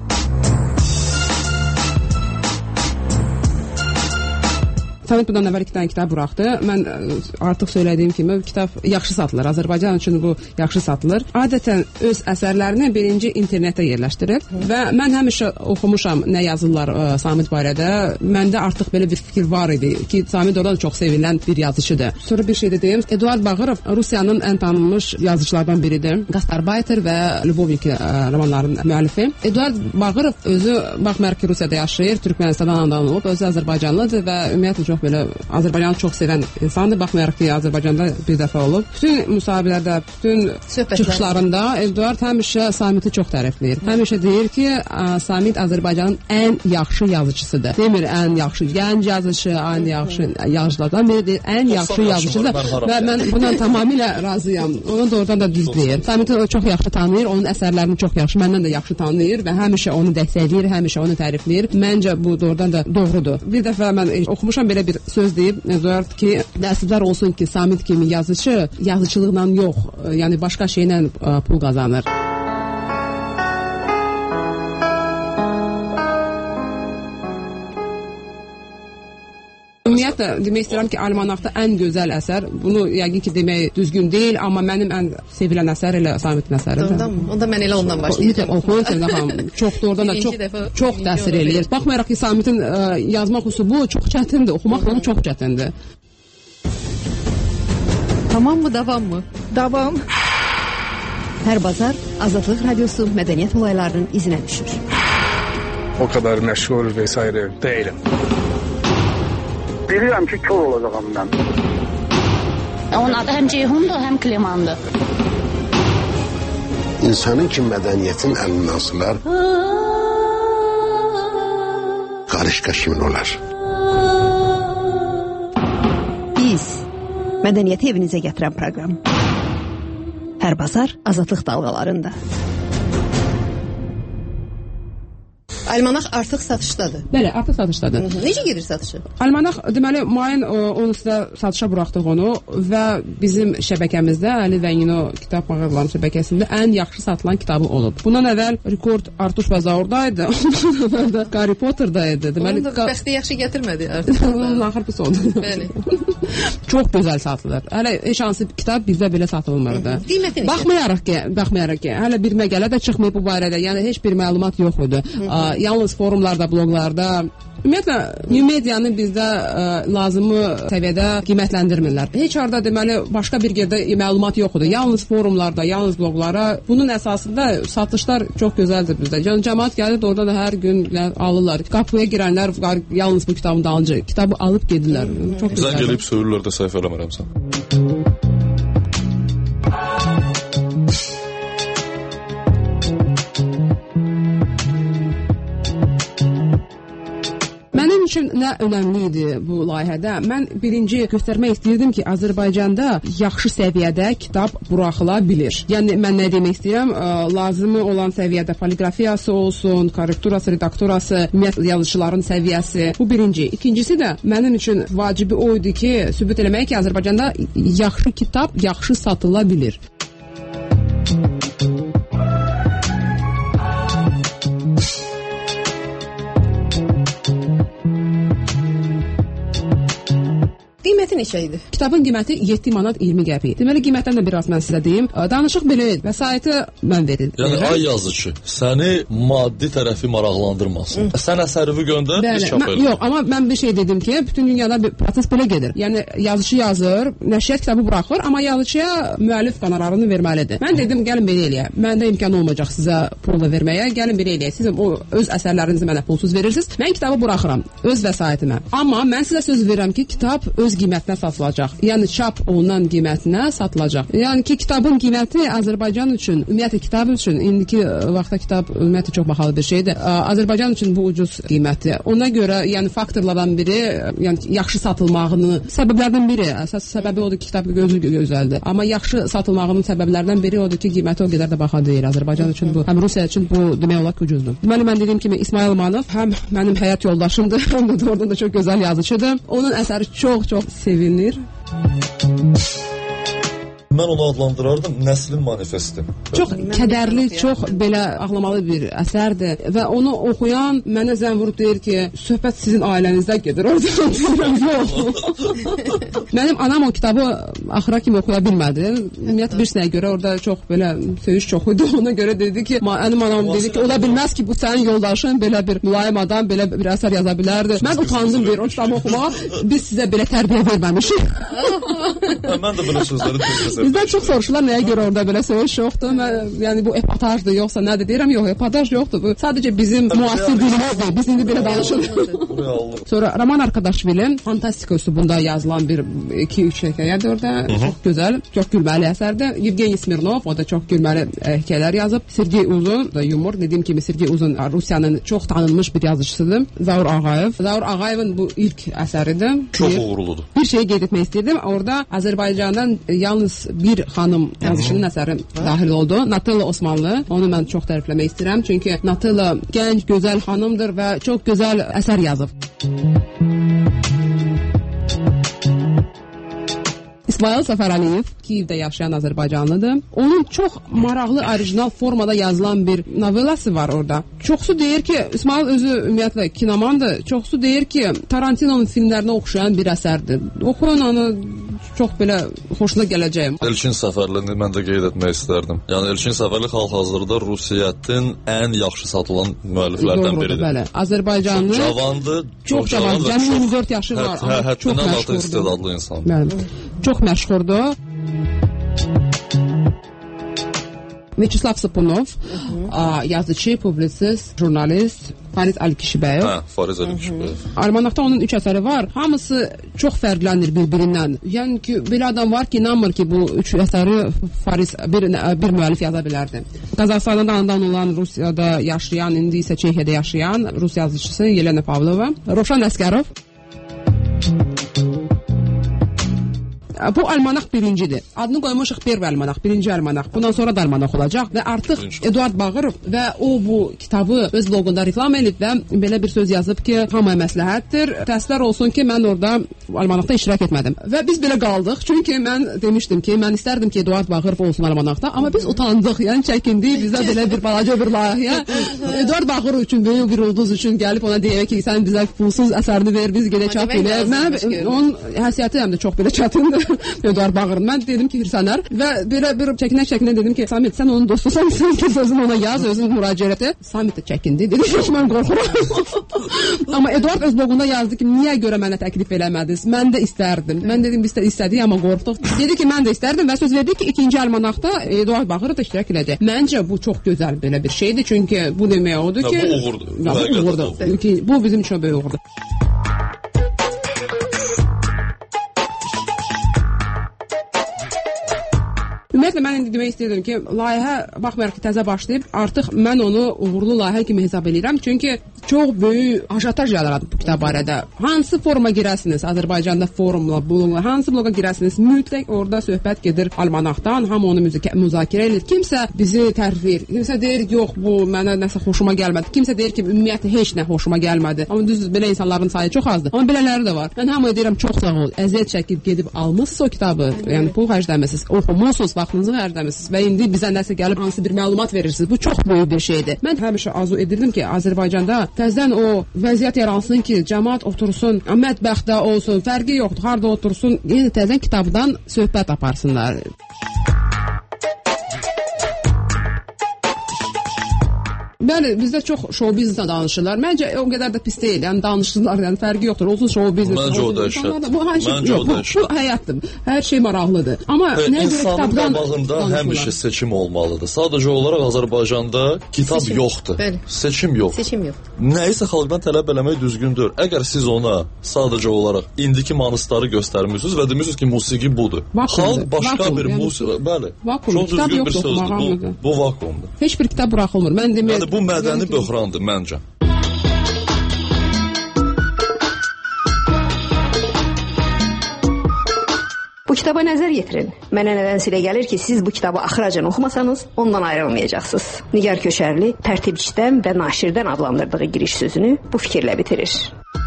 Samit bundan əvvəl 2 dənə kitab buraxdı. Mən artıq söylədiyim kimi kitab yaxşı satılır. Azərbaycan üçün bu yaxşı satılır. Adətən öz əsərlərini birinci internetə yerləşdirir və mən həmişə oxumuşam nə yazırlar Samit barədə. Məndə artıq belə bir fikir var idi ki, Samit oradan çox sevilən bir yazıcıdır. Sonra bir şey də deyim. Eduard Bağırov Rusiyanın ən tanınmış yazıcılardan biridir. Gastarbayter və Lubovniki romanlarının müəllifi. Eduard Bağırov özü baxmayaraq ki, Rusiyada yaşayır, Türkmenistandan anadan olub, özü Azərbaycanlıdır və ümumiyyətlə çox belə Azərbaycanı çox sevən insandır. Baxmayaraq ki, Azərbaycanda bir dəfə olub. Bütün müsahibələrdə, bütün çıxışlarında Eduard həmişə Samiti çox tərifləyir. Həmişə deyir ki, Samit Azərbaycanın ən yaxşı yazıcısıdır. Demir ən yaxşı gənc yazıcı, ən yaxşı yazıcılardan biridir, ən yaxşı yazıcıdır və mən buna tamamilə razıyam. Onu doğrudan da düz deyir. Samiti çox yaxşı tanıyır, onun əsərlərini çox yaxşı, məndən də yaxşı tanıyır və həmişə onu dəstəkləyir, həmişə onu tərifləyir. Məncə bu doğrudan da doğrudur. Bir dəfə mən oxumuşam belə bir söz deyib Eduard ki, dərsizlər olsun ki, Samit kimi yazıcı yazıcılıqla yox, yəni başqa şeylə pul qazanır. Ümumiyyətlə, demək istəyirəm ki, Almanaqda ən gözəl əsər, bunu yəqin ki, demək düzgün deyil, amma mənim ən sevilən əsər elə Samitin əsəridir. Onda mən elə ondan başlayacağım. Oxuyun Sevda xanım, çox doğrudan da çox təsir eləyir. Baxmayaraq ki, Samitin yazmaq üslubu çox çətindir, oxumaq onu çox çətindir. Tamam mı, davam mı? Davam. Hər bazar Azadlıq Radiosu mədəniyyət olaylarının izinə düşür. O kadar məşğul vesaire değilim. Bilirəm ki, kör olacağım mən. Onun adı həm Ceyhundur, həm Klimandır. İnsanın ki, mədəniyyətin əlindən asılar, qarışqa kimin olar? Biz mədəniyyəti evinizə gətirən proqram. Hər bazar Azadlıq dalğalarında. Almanaq artıq satışdadır. Bəli, artıq satışdadır. Necə gedir satışı? Almanaq deməli mayın 10-da satışa buraxdıq onu və bizim şəbəkəmizdə Əli Vəngino kitab mağazaları şəbəkəsində ən yaxşı satılan kitabı olub. Bundan əvvəl rekord Artuş Bazardaydı. Ondan əvvəl də Harry Potter'daydı. Deməli onu da bəxti yaxşı gətirmədi artıq. Onun axır pis oldu. Bəli. Çox gözəl satılır. Hələ heç hansı kitab bizdə belə satılmırdı. Baxmayaraq ki, hələ bir məqalə də çıxmayıb bu barədə. Yəni heç bir məlumat yox idi. Yalnız forumlarda, bloqlarda, ümumiyyətlə, new medianı bizdə lazımı səviyyədə qiymətləndirmirlər. Heç arada deməli, başqa bir yerdə məlumat yox idi. Yalnız forumlarda, yalnız bloqlara. Bunun əsasında satışlar çox gözəldir bizdə. Yəni, cəmaat gəlir, orada da hər gün alırlar. Qapıya girənlər yalnız bu kitabın dalınca kitabı alıb gedirlər. Çox gözəldir. Zəng gəlib söyürlər də səhv eləmirəmsən. Mənim üçün nə önəmli idi bu layihədə? Mən birinci göstərmək istəyirdim ki, Azərbaycanda yaxşı səviyyədə kitab buraxıla bilir. Yəni, mən nə demək istəyirəm? Lazımı olan səviyyədə poliqrafiyası olsun, korrekturası, redaktorası, ümumiyyətlə yazıçıların səviyyəsi. Bu birinci. İkincisi də mənim üçün vacibi o idi ki, sübut eləmək ki, Azərbaycanda yaxşı kitab yaxşı satıla bilir. Qiyməti neçə idi? Kitabın qiyməti 7 manat 20 qəpik. Deməli qiymətdən də biraz mən sizə deyim. Danışıq belə vəsaiti mən verildim. Yəni ay yazıcı, səni maddi tərəfi maraqlandırmasın. Sən əsərini göndər, biz çap edək. Yox, amma mən bir şey dedim ki, bütün dünyada bir proses belə gedir. Yəni yazıcı yazır, nəşriyyat kitabı buraxır, amma yazıcıya müəllif qonorarını verməlidir. Mən dedim, gəlin belə eləyək. Məndə imkan olmayacaq sizə pul da verməyə. Gəlin belə eləyək. Siz o öz əsərlərinizi mənə pulsuz verirsiniz. Mən kitabı buraxıram öz vəsaitimə. Amma mən sizə söz verirəm ki, kitab öz qiymətinə satılacaq. Yəni çap olunan qiymətinə satılacaq. Yəni ki, kitabın qiyməti Azərbaycan üçün, ümumiyyətlə kitab üçün indiki vaxtda kitab ümumiyyətlə çox bahalı bir şeydir. Azərbaycan üçün bu ucuz qiymətdir. Ona görə yəni faktorlardan biri, yəni yaxşı satılmağını səbəblərdən biri, əsas səbəbi odur ki, kitab gözəldir. Amma yaxşı satılmağının səbəblərindən biri odur ki, qiyməti o qədər də baha deyil. Azərbaycan üçün bu, həm Rusiya üçün bu demək olar ki, ucuzdur. Deməli mən dediyim kimi İsmail Manov həm mənim həyat yoldaşımdır, həm də oradan da çox gözəl yazıcıdır. Onun əsəri çox sevilir. Mən onu adlandırardım nəslin manifesti. Çox kədərli, çox belə ağlamalı bir əsərdir və onu oxuyan mənə zəng vurub deyir ki, söhbət sizin ailənizdə gedir. Mənim anam o kitabı axıra kimi oxuya bilmədi. Ümumiyyətlə bir sənəyə görə orada çox belə söyüş çox idi. Ona görə dedi ki, mənim anam dedi ki, ola bilməz ki, bu sənin yoldaşın belə bir mülayim adam belə bir əsər yaza bilərdi. Mən utandım deyir o kitabı oxumağa. Biz sizə belə tərbiyə verməmişik. Mən də belə sözləri deyirəm. Bizdən çox soruşurlar nəyə görə orada belə söyüş yoxdur. Yəni bu epatajdır yoxsa nədir deyirəm. Yox, epataj yoxdur. Bu sadəcə bizim müasir dilimizdir. Biz indi belə danışırıq. Sonra Roman Arkadaşvilin fantastika üslubunda yazılan bir 2-3 hekayədir orada. Çox gözəl, çox gülməli əsərdir. Yevgeniy Smirnov o da çox gülməli hekayələr yazıb. Sergey Uzun da yumor. Dediyim kimi Sergey Uzun Rusiyanın çox tanınmış bir yazıcısıdır. Zaur Ağayev. Zaur Ağayevin bu ilk əsəridir. Çox uğurludur. Bir şey qeyd etmək istəyirdim. Orada Azərbaycandan yalnız bir xanım yazıcının əsəri dahil oldu. Natilla Osmanlı. Onu mən çox tərifləmək istəyirəm. Çünki Natilla gənc, gözəl xanımdır və çox gözəl əsər yazıb. İsmail Səfərəliyev Kiyevdə yaşayan Azərbaycanlıdır. Onun çox maraqlı, orijinal formada yazılan bir novellası var orada. Çoxsu deyir ki, İsmail özü ümumiyyətlə kinomandır. Çoxsu deyir ki, Tarantinonun filmlərinə oxşayan bir əsərdir. Oxuyun onu çox belə xoşuna gələcəyim. Elçin Səfərlini mən də qeyd etmək istərdim. Yəni Elçin Səfərli hal-hazırda Rusiyyətin ən yaxşı satılan müəlliflərdən biridir. Bəli. Azərbaycanlı cavandır, çox cavandır. Yəni 24 yaşı var, amma çox məşhurdur. İstedadlı insan. Bəli. Çox məşhurdur. Vyacheslav Sapunov, yazıcı, publisist, jurnalist, Fariz Əlikişibəyev. Fariz Əlikişibəyev. Almanaqda onun 3 əsəri var. Hamısı çox fərqlənir bir-birindən. Yəni ki, belə adam var ki, inanmır ki, bu 3 əsəri Fariz bir müəllif yaza bilərdi. Qazaxıstanda anadan olan, Rusiyada yaşayan, indi isə Çexiyada yaşayan Rus yazıcısı Yelena Pavlova, Roşan Əsgərov. Bu almanaq birincidir. Adını qoymuşuq Perv almanaq, birinci almanaq. Bundan sonra da almanaq olacaq və artıq Eduard Bağırov və o bu kitabı öz blogunda reklam edib və belə bir söz yazıb ki, hamıya məsləhətdir. Təəssüflər olsun ki, mən orada almanaqda iştirak etmədim. Və biz belə qaldıq. Çünki mən demişdim ki, mən istərdim ki, Eduard Bağırov olsun almanaqda, amma biz utandıq. Yəni çəkindik. Bizdə belə bir balaca bir layihə. Eduard Bağırov üçün, böyük bir ulduz üçün gəlib ona deyək ki, sən bizə pulsuz əsərini ver, biz gedək çap edək. Mən onun həsiyyəti həm də çox belə çətindir. Eduard Bağırov. Mən dedim ki, Hirsanar və belə bir çəkinə dedim ki, Samit sən onun dostusan, sən ki, sözünü ona yaz, özün müraciət et. Samit də çəkindi. Dedi ki, mən qorxuram. Amma Eduard öz blogunda yazdı ki, niyə görə mənə təklif eləmədiniz? Mən də istərdim. Mən dedim, biz də istədik, amma qorxduq. Dedi ki, mən də istərdim və söz verdi ki, ikinci almanaqda Eduard Bağırov da iştirak edəcək. Məncə bu çox gözəl belə bir şeydir, çünki bu demək odur ki, bu uğurdur. Bu bizim üçün böyük uğurdur. Ümumiyyətlə mən indi demək istəyirdim ki, layihə baxmayaraq ki, təzə başlayıb, artıq mən onu uğurlu layihə kimi hesab edirəm. Çünki çox böyük ajotaj yaradı bu kitab barədə. Hansı foruma girəsiniz? Azərbaycanda forumla, bununla hansı bloqa girəsiniz? Mütləq orada söhbət gedir almanaqdan, hamı onu müzakirə edir. Kimsə bizi tərif edir. Kimsə deyir, yox, bu mənə nəsə xoşuma gəlmədi. Kimsə deyir ki, ümumiyyətlə heç nə xoşuma gəlmədi. Amma düzdür, belə insanların sayı çox azdır. Amma belələri də var. Mən hamıya deyirəm, çox sağ ol. Əziyyət çəkib gedib almısınız o kitabı. Yəni pul xərcləmisiniz, oxumusunuz, vaxtınızı xərcləmisiniz və indi bizə nəsə gəlib hansı bir məlumat verirsiniz. Bu çox böyük bir şeydir. Mən həmişə arzu edirdim ki, Azərbaycanda təzədən o vəziyyət yaransın ki, cəmaət otursun, mətbəxdə olsun, fərqi yoxdur, harda otursun, yenə təzədən kitabdan söhbət aparsınlar. Bəli, bizdə çox show bizneslə danışırlar. Məncə o qədər də pis deyil. Yəni danışırlar, yəni fərqi yoxdur. Olsun show biznes. Məncə o da işət. Məncə o da işət. Bu həyatdır. Hər şey maraqlıdır. Amma nə görə kitabdan qabağında həmişə seçim olmalıdır. Sadəcə olaraq Azərbaycanda kitab yoxdur. Bəli. Seçim yox. Seçim yox. Nəyisə xalqdan tələb eləmək düzgündür. Əgər siz ona sadəcə olaraq indiki manistları göstərmirsiniz və demirsiniz ki, musiqi budur. Xalq başqa bir musiqi, bəli. Çox düzgün bir sözdür. Bu vakuumdur. Heç bir kitab buraxılmır. Mən demək bu mədəni böhrandır məncə. Bu kitaba nəzər yetirin. Mənə nədənsə elə gəlir ki, siz bu kitabı axıracan oxumasanız, ondan ayrılmayacaqsınız. Nigar Köçərli tərtibçidən və naşirdən adlandırdığı giriş sözünü bu fikirlə bitirir.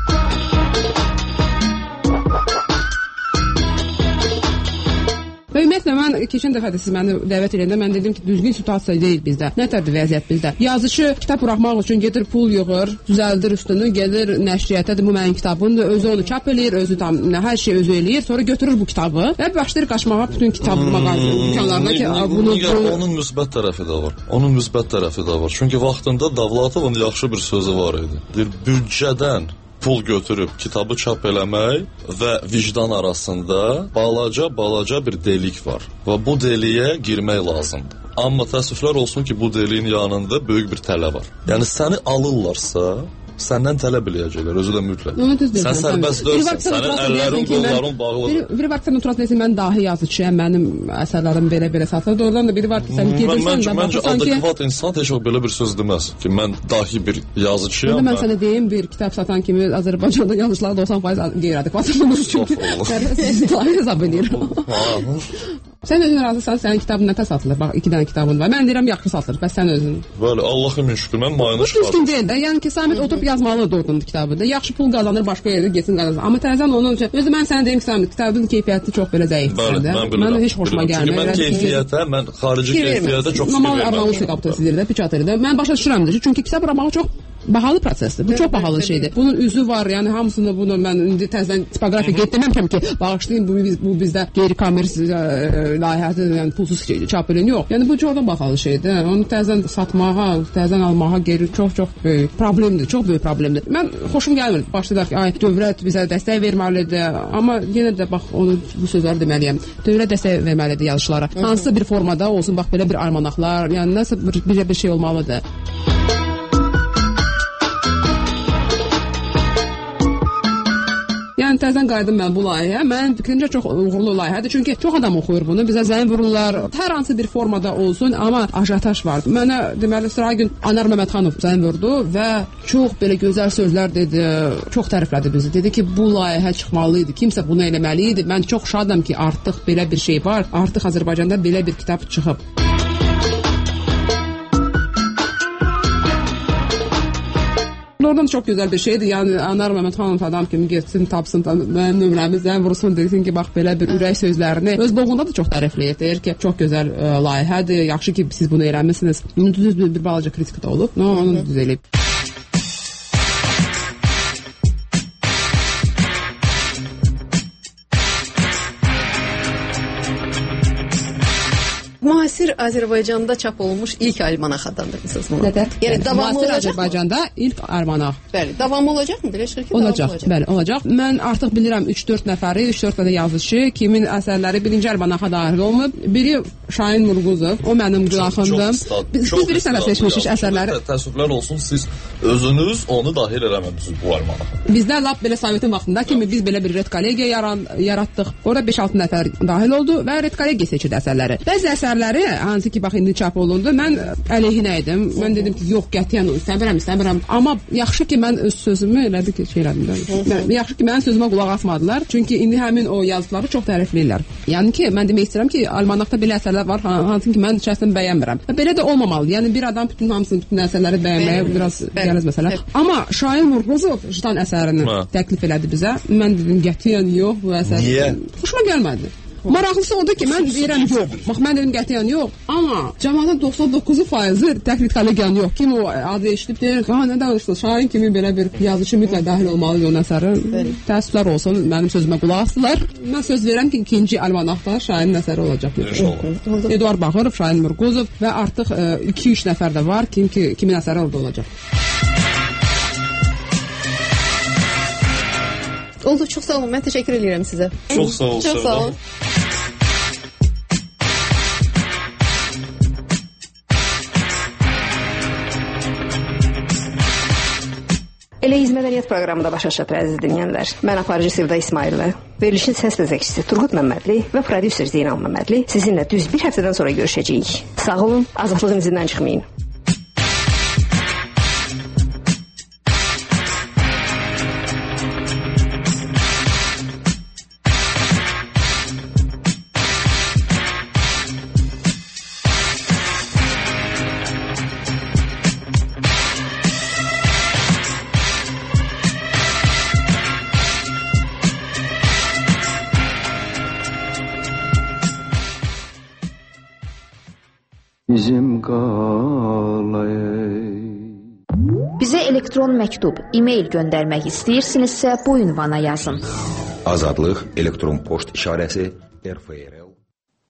Və ümumiyyətlə, mən keçən dəfə də siz məni dəvət edəndə mən dedim ki, düzgün situasiya deyil bizdə. Nətərdir vəziyyət bizdə? Yazıcı kitab buraxmaq üçün gedir, pul yığır, düzəldir üstünü, gedir nəşriyyətədir, bu mənim kitabımdır, özü onu çap eləyir, özü tam hər şey özü eləyir, sonra götürür bu kitabı və başlayır qaçmağa bütün kitab dükanlarına ki, onun müsbət tərəfi də var. Onun müsbət tərəfi də var. Çünki vaxtında Davlatovun yaxşı bir sözü var idi. Deyir, büdcədən pul götürüb kitabı çap eləmək və vicdan arasında balaca bir delik var və bu deliyə girmək lazımdır. Amma təəssüflər olsun ki, bu deliyin yanında böyük bir tələ var. Yəni səni alırlarsa, səndən tələb eləyəcəklər, özü də mütləq. Sən sərbəst dörsən, sənin əllərin, qolların bağlıdır. Biri var ki, sən oturasın desin, mən dahi yazıçıyam, mənim əsərlərim belə satılır. Doğrudan da biri var ki, sən gedirsən də məncə adekvat insan heç o belə bir söz deməz ki, mən dahi bir yazıçıyam. Mən sənə deyim, bir kitab satan kimi Azərbaycanda yazıçılar 90% qeyri-adekvat olmuş. Çünki sizi dahi hesab edirəm. Sən özün razısan, sənin kitabın nətə satılır? Bax, 2 dənə kitabın var. Mən deyirəm, yaxşı satılır, bəs sən özün. Bəli, Allah'a min şükür, mən mayını çıxardım. Bu düzgün deyil də, yəni ki, Samit oturub yazmalı doğrudan kitabı da. Yaxşı pul qazanır, başqa yerdə getsin qazanır. Amma təzən onun üçün, özü mən sənə deyim ki, Samit, kitabın keyfiyyəti çox belə zəifdir də. Mən heç xoşuma gəlmir. Mən keyfiyyətə, mən xarici keyfiyyətə çox fikir verməm. Normal arnavutlıq kapitalizmdir də, piçatırdır. Mən başa düşürəm də, çünki kitab buraxmaq çox bahalı prosesdir. Bu çox bahalı şeydir. Bunun üzü var, yəni hamısını bunu mən indi təzədən tipoqrafiya getməmişəm ki, bağışlayın bu bizdə qeyri-kommersiya layihəsi, yəni pulsuz çap edin. Yox. Yəni bu çox da bahalı şeydir. Onu təzədən satmağa, təzədən almağa geri çox böyük problemdir. Çox böyük problemdir. Mən xoşum gəlmir. Başlayırlar ki, ay dövlət bizə dəstək verməlidir. Amma yenə də bax onu bu sözləri deməliyəm. Dövlət dəstək verməlidir yazıçılara. Hansısa bir formada olsun, bax belə bir almanaqlar, yəni nəsə bir şey olmalıdır. Yəni təzədən qayıdım mən bu layihəyə. Mənim fikrimcə çox uğurlu layihədir. Çünki çox adam oxuyur bunu. Bizə zəng vururlar. Hər hansı bir formada olsun, amma ajotaj var. Mənə deməli sıra gün Anar Məmmədxanov zəng vurdu və çox belə gözəl sözlər dedi. Çox təriflədi bizi. Dedi ki, bu layihə çıxmalı idi. Kimsə bunu eləməli idi. Mən çox şadam ki, artıq belə bir şey var. Artıq Azərbaycanda belə bir kitab çıxıb. Oradan çox gözəl bir şeydir. Yəni Anar Məmmədxanov adam kimi getsin, tapsın, mənim nömrəmi zəng vursun, desin ki, bax belə bir ürək sözlərini öz blogunda da çox tərifləyir. Deyir ki, çox gözəl layihədir. Yaxşı ki, siz bunu eləmisiniz. Düz bir balaca kritik də olub. Onu düz eləyib. Müasir Azərbaycanda çap olunmuş ilk almanaq adlandırmısınız bunu. Nədir? Yəni davamlı olacaq Azərbaycanda ilk almanaq. Bəli, davamlı olacaqmı? Belə çıxır ki, olacaq. Bəli, olacaq. Mən artıq bilirəm 3-4 nəfəri, 3-4 dənə yazıçı, kimin əsərləri birinci almanaxa daxil olmub. Biri Şahin Murquzov, o mənim qulağımdır. Biz bir sənə seçmişik əsərləri. Təəssüflər olsun, siz özünüz onu daxil eləməmisiniz bu almanaxa. Bizdə lap belə Sovetin vaxtında kimi biz belə bir red kollegiya yaratdıq. Orada 5-6 nəfər daxil oldu və red kollegiya seçildi əsərləri. Bəzi əsərləri hansı ki, bax indi çap olundu. Mən əleyhinə idim. Mən dedim ki, yox, qətiyyən istəmirəm. Amma yaxşı ki, mən öz sözümü elədi ki, şey elədim. Yaxşı ki, mənim sözümə qulaq asmadılar. Çünki indi həmin o yazıları çox tərifləyirlər. Yəni ki, mən demək istəyirəm ki, almanaqda belə əsərlər var, hansı ki, mən şəxsən bəyənmirəm. Belə də olmamalı. Yəni bir adam bütün əsərləri bəyənməyə biraz gəliz məsələ. Amma Şahin Murquzov Jitan əsərini təklif elədi bizə. Mən dedim, qətiyyən yox, bu əsər xoşuma gəlmədi. Maraqlısı odur ki, mən deyirəm yox. Bax, mən dedim qətiyyən yox. Amma cəmaatın 99%-i təknik kollegiyanın yox. Kim o adı eşidib deyir, nə danışdınız? Şairin kimi belə bir yazıcı mütləq daxil olmalıdır o əsərə. Təəssüflər olsun, mənim sözümə qulaq asdılar. Mən söz verirəm ki, ikinci almanaqda Şairin əsəri olacaq. Eduard Bağırov, Şahin Murquzov və artıq 2-3 nəfər də var kimin əsəri orada olacaq. Oldu, çox sağ olun. Mən təşəkkür edirəm sizə. Çox sağ olun. Çox sağ olun. Elə İz Mədəniyyət proqramında başa çatır əziz dinləyənlər. Mən aparıcı Sevda İsmailova, verilişin səs məzəkçisi Turqut Məmmədli və prodüser Zeynal Məmmədli sizinlə düz bir həftədən sonra görüşəcəyik. Sağ olun, azadlığın izindən çıxmayın. Bizə elektron məktub, e-mail göndərmək istəyirsinizsə bu ünvana yazın. Azadlıq elektron poçt işarəsi RFRL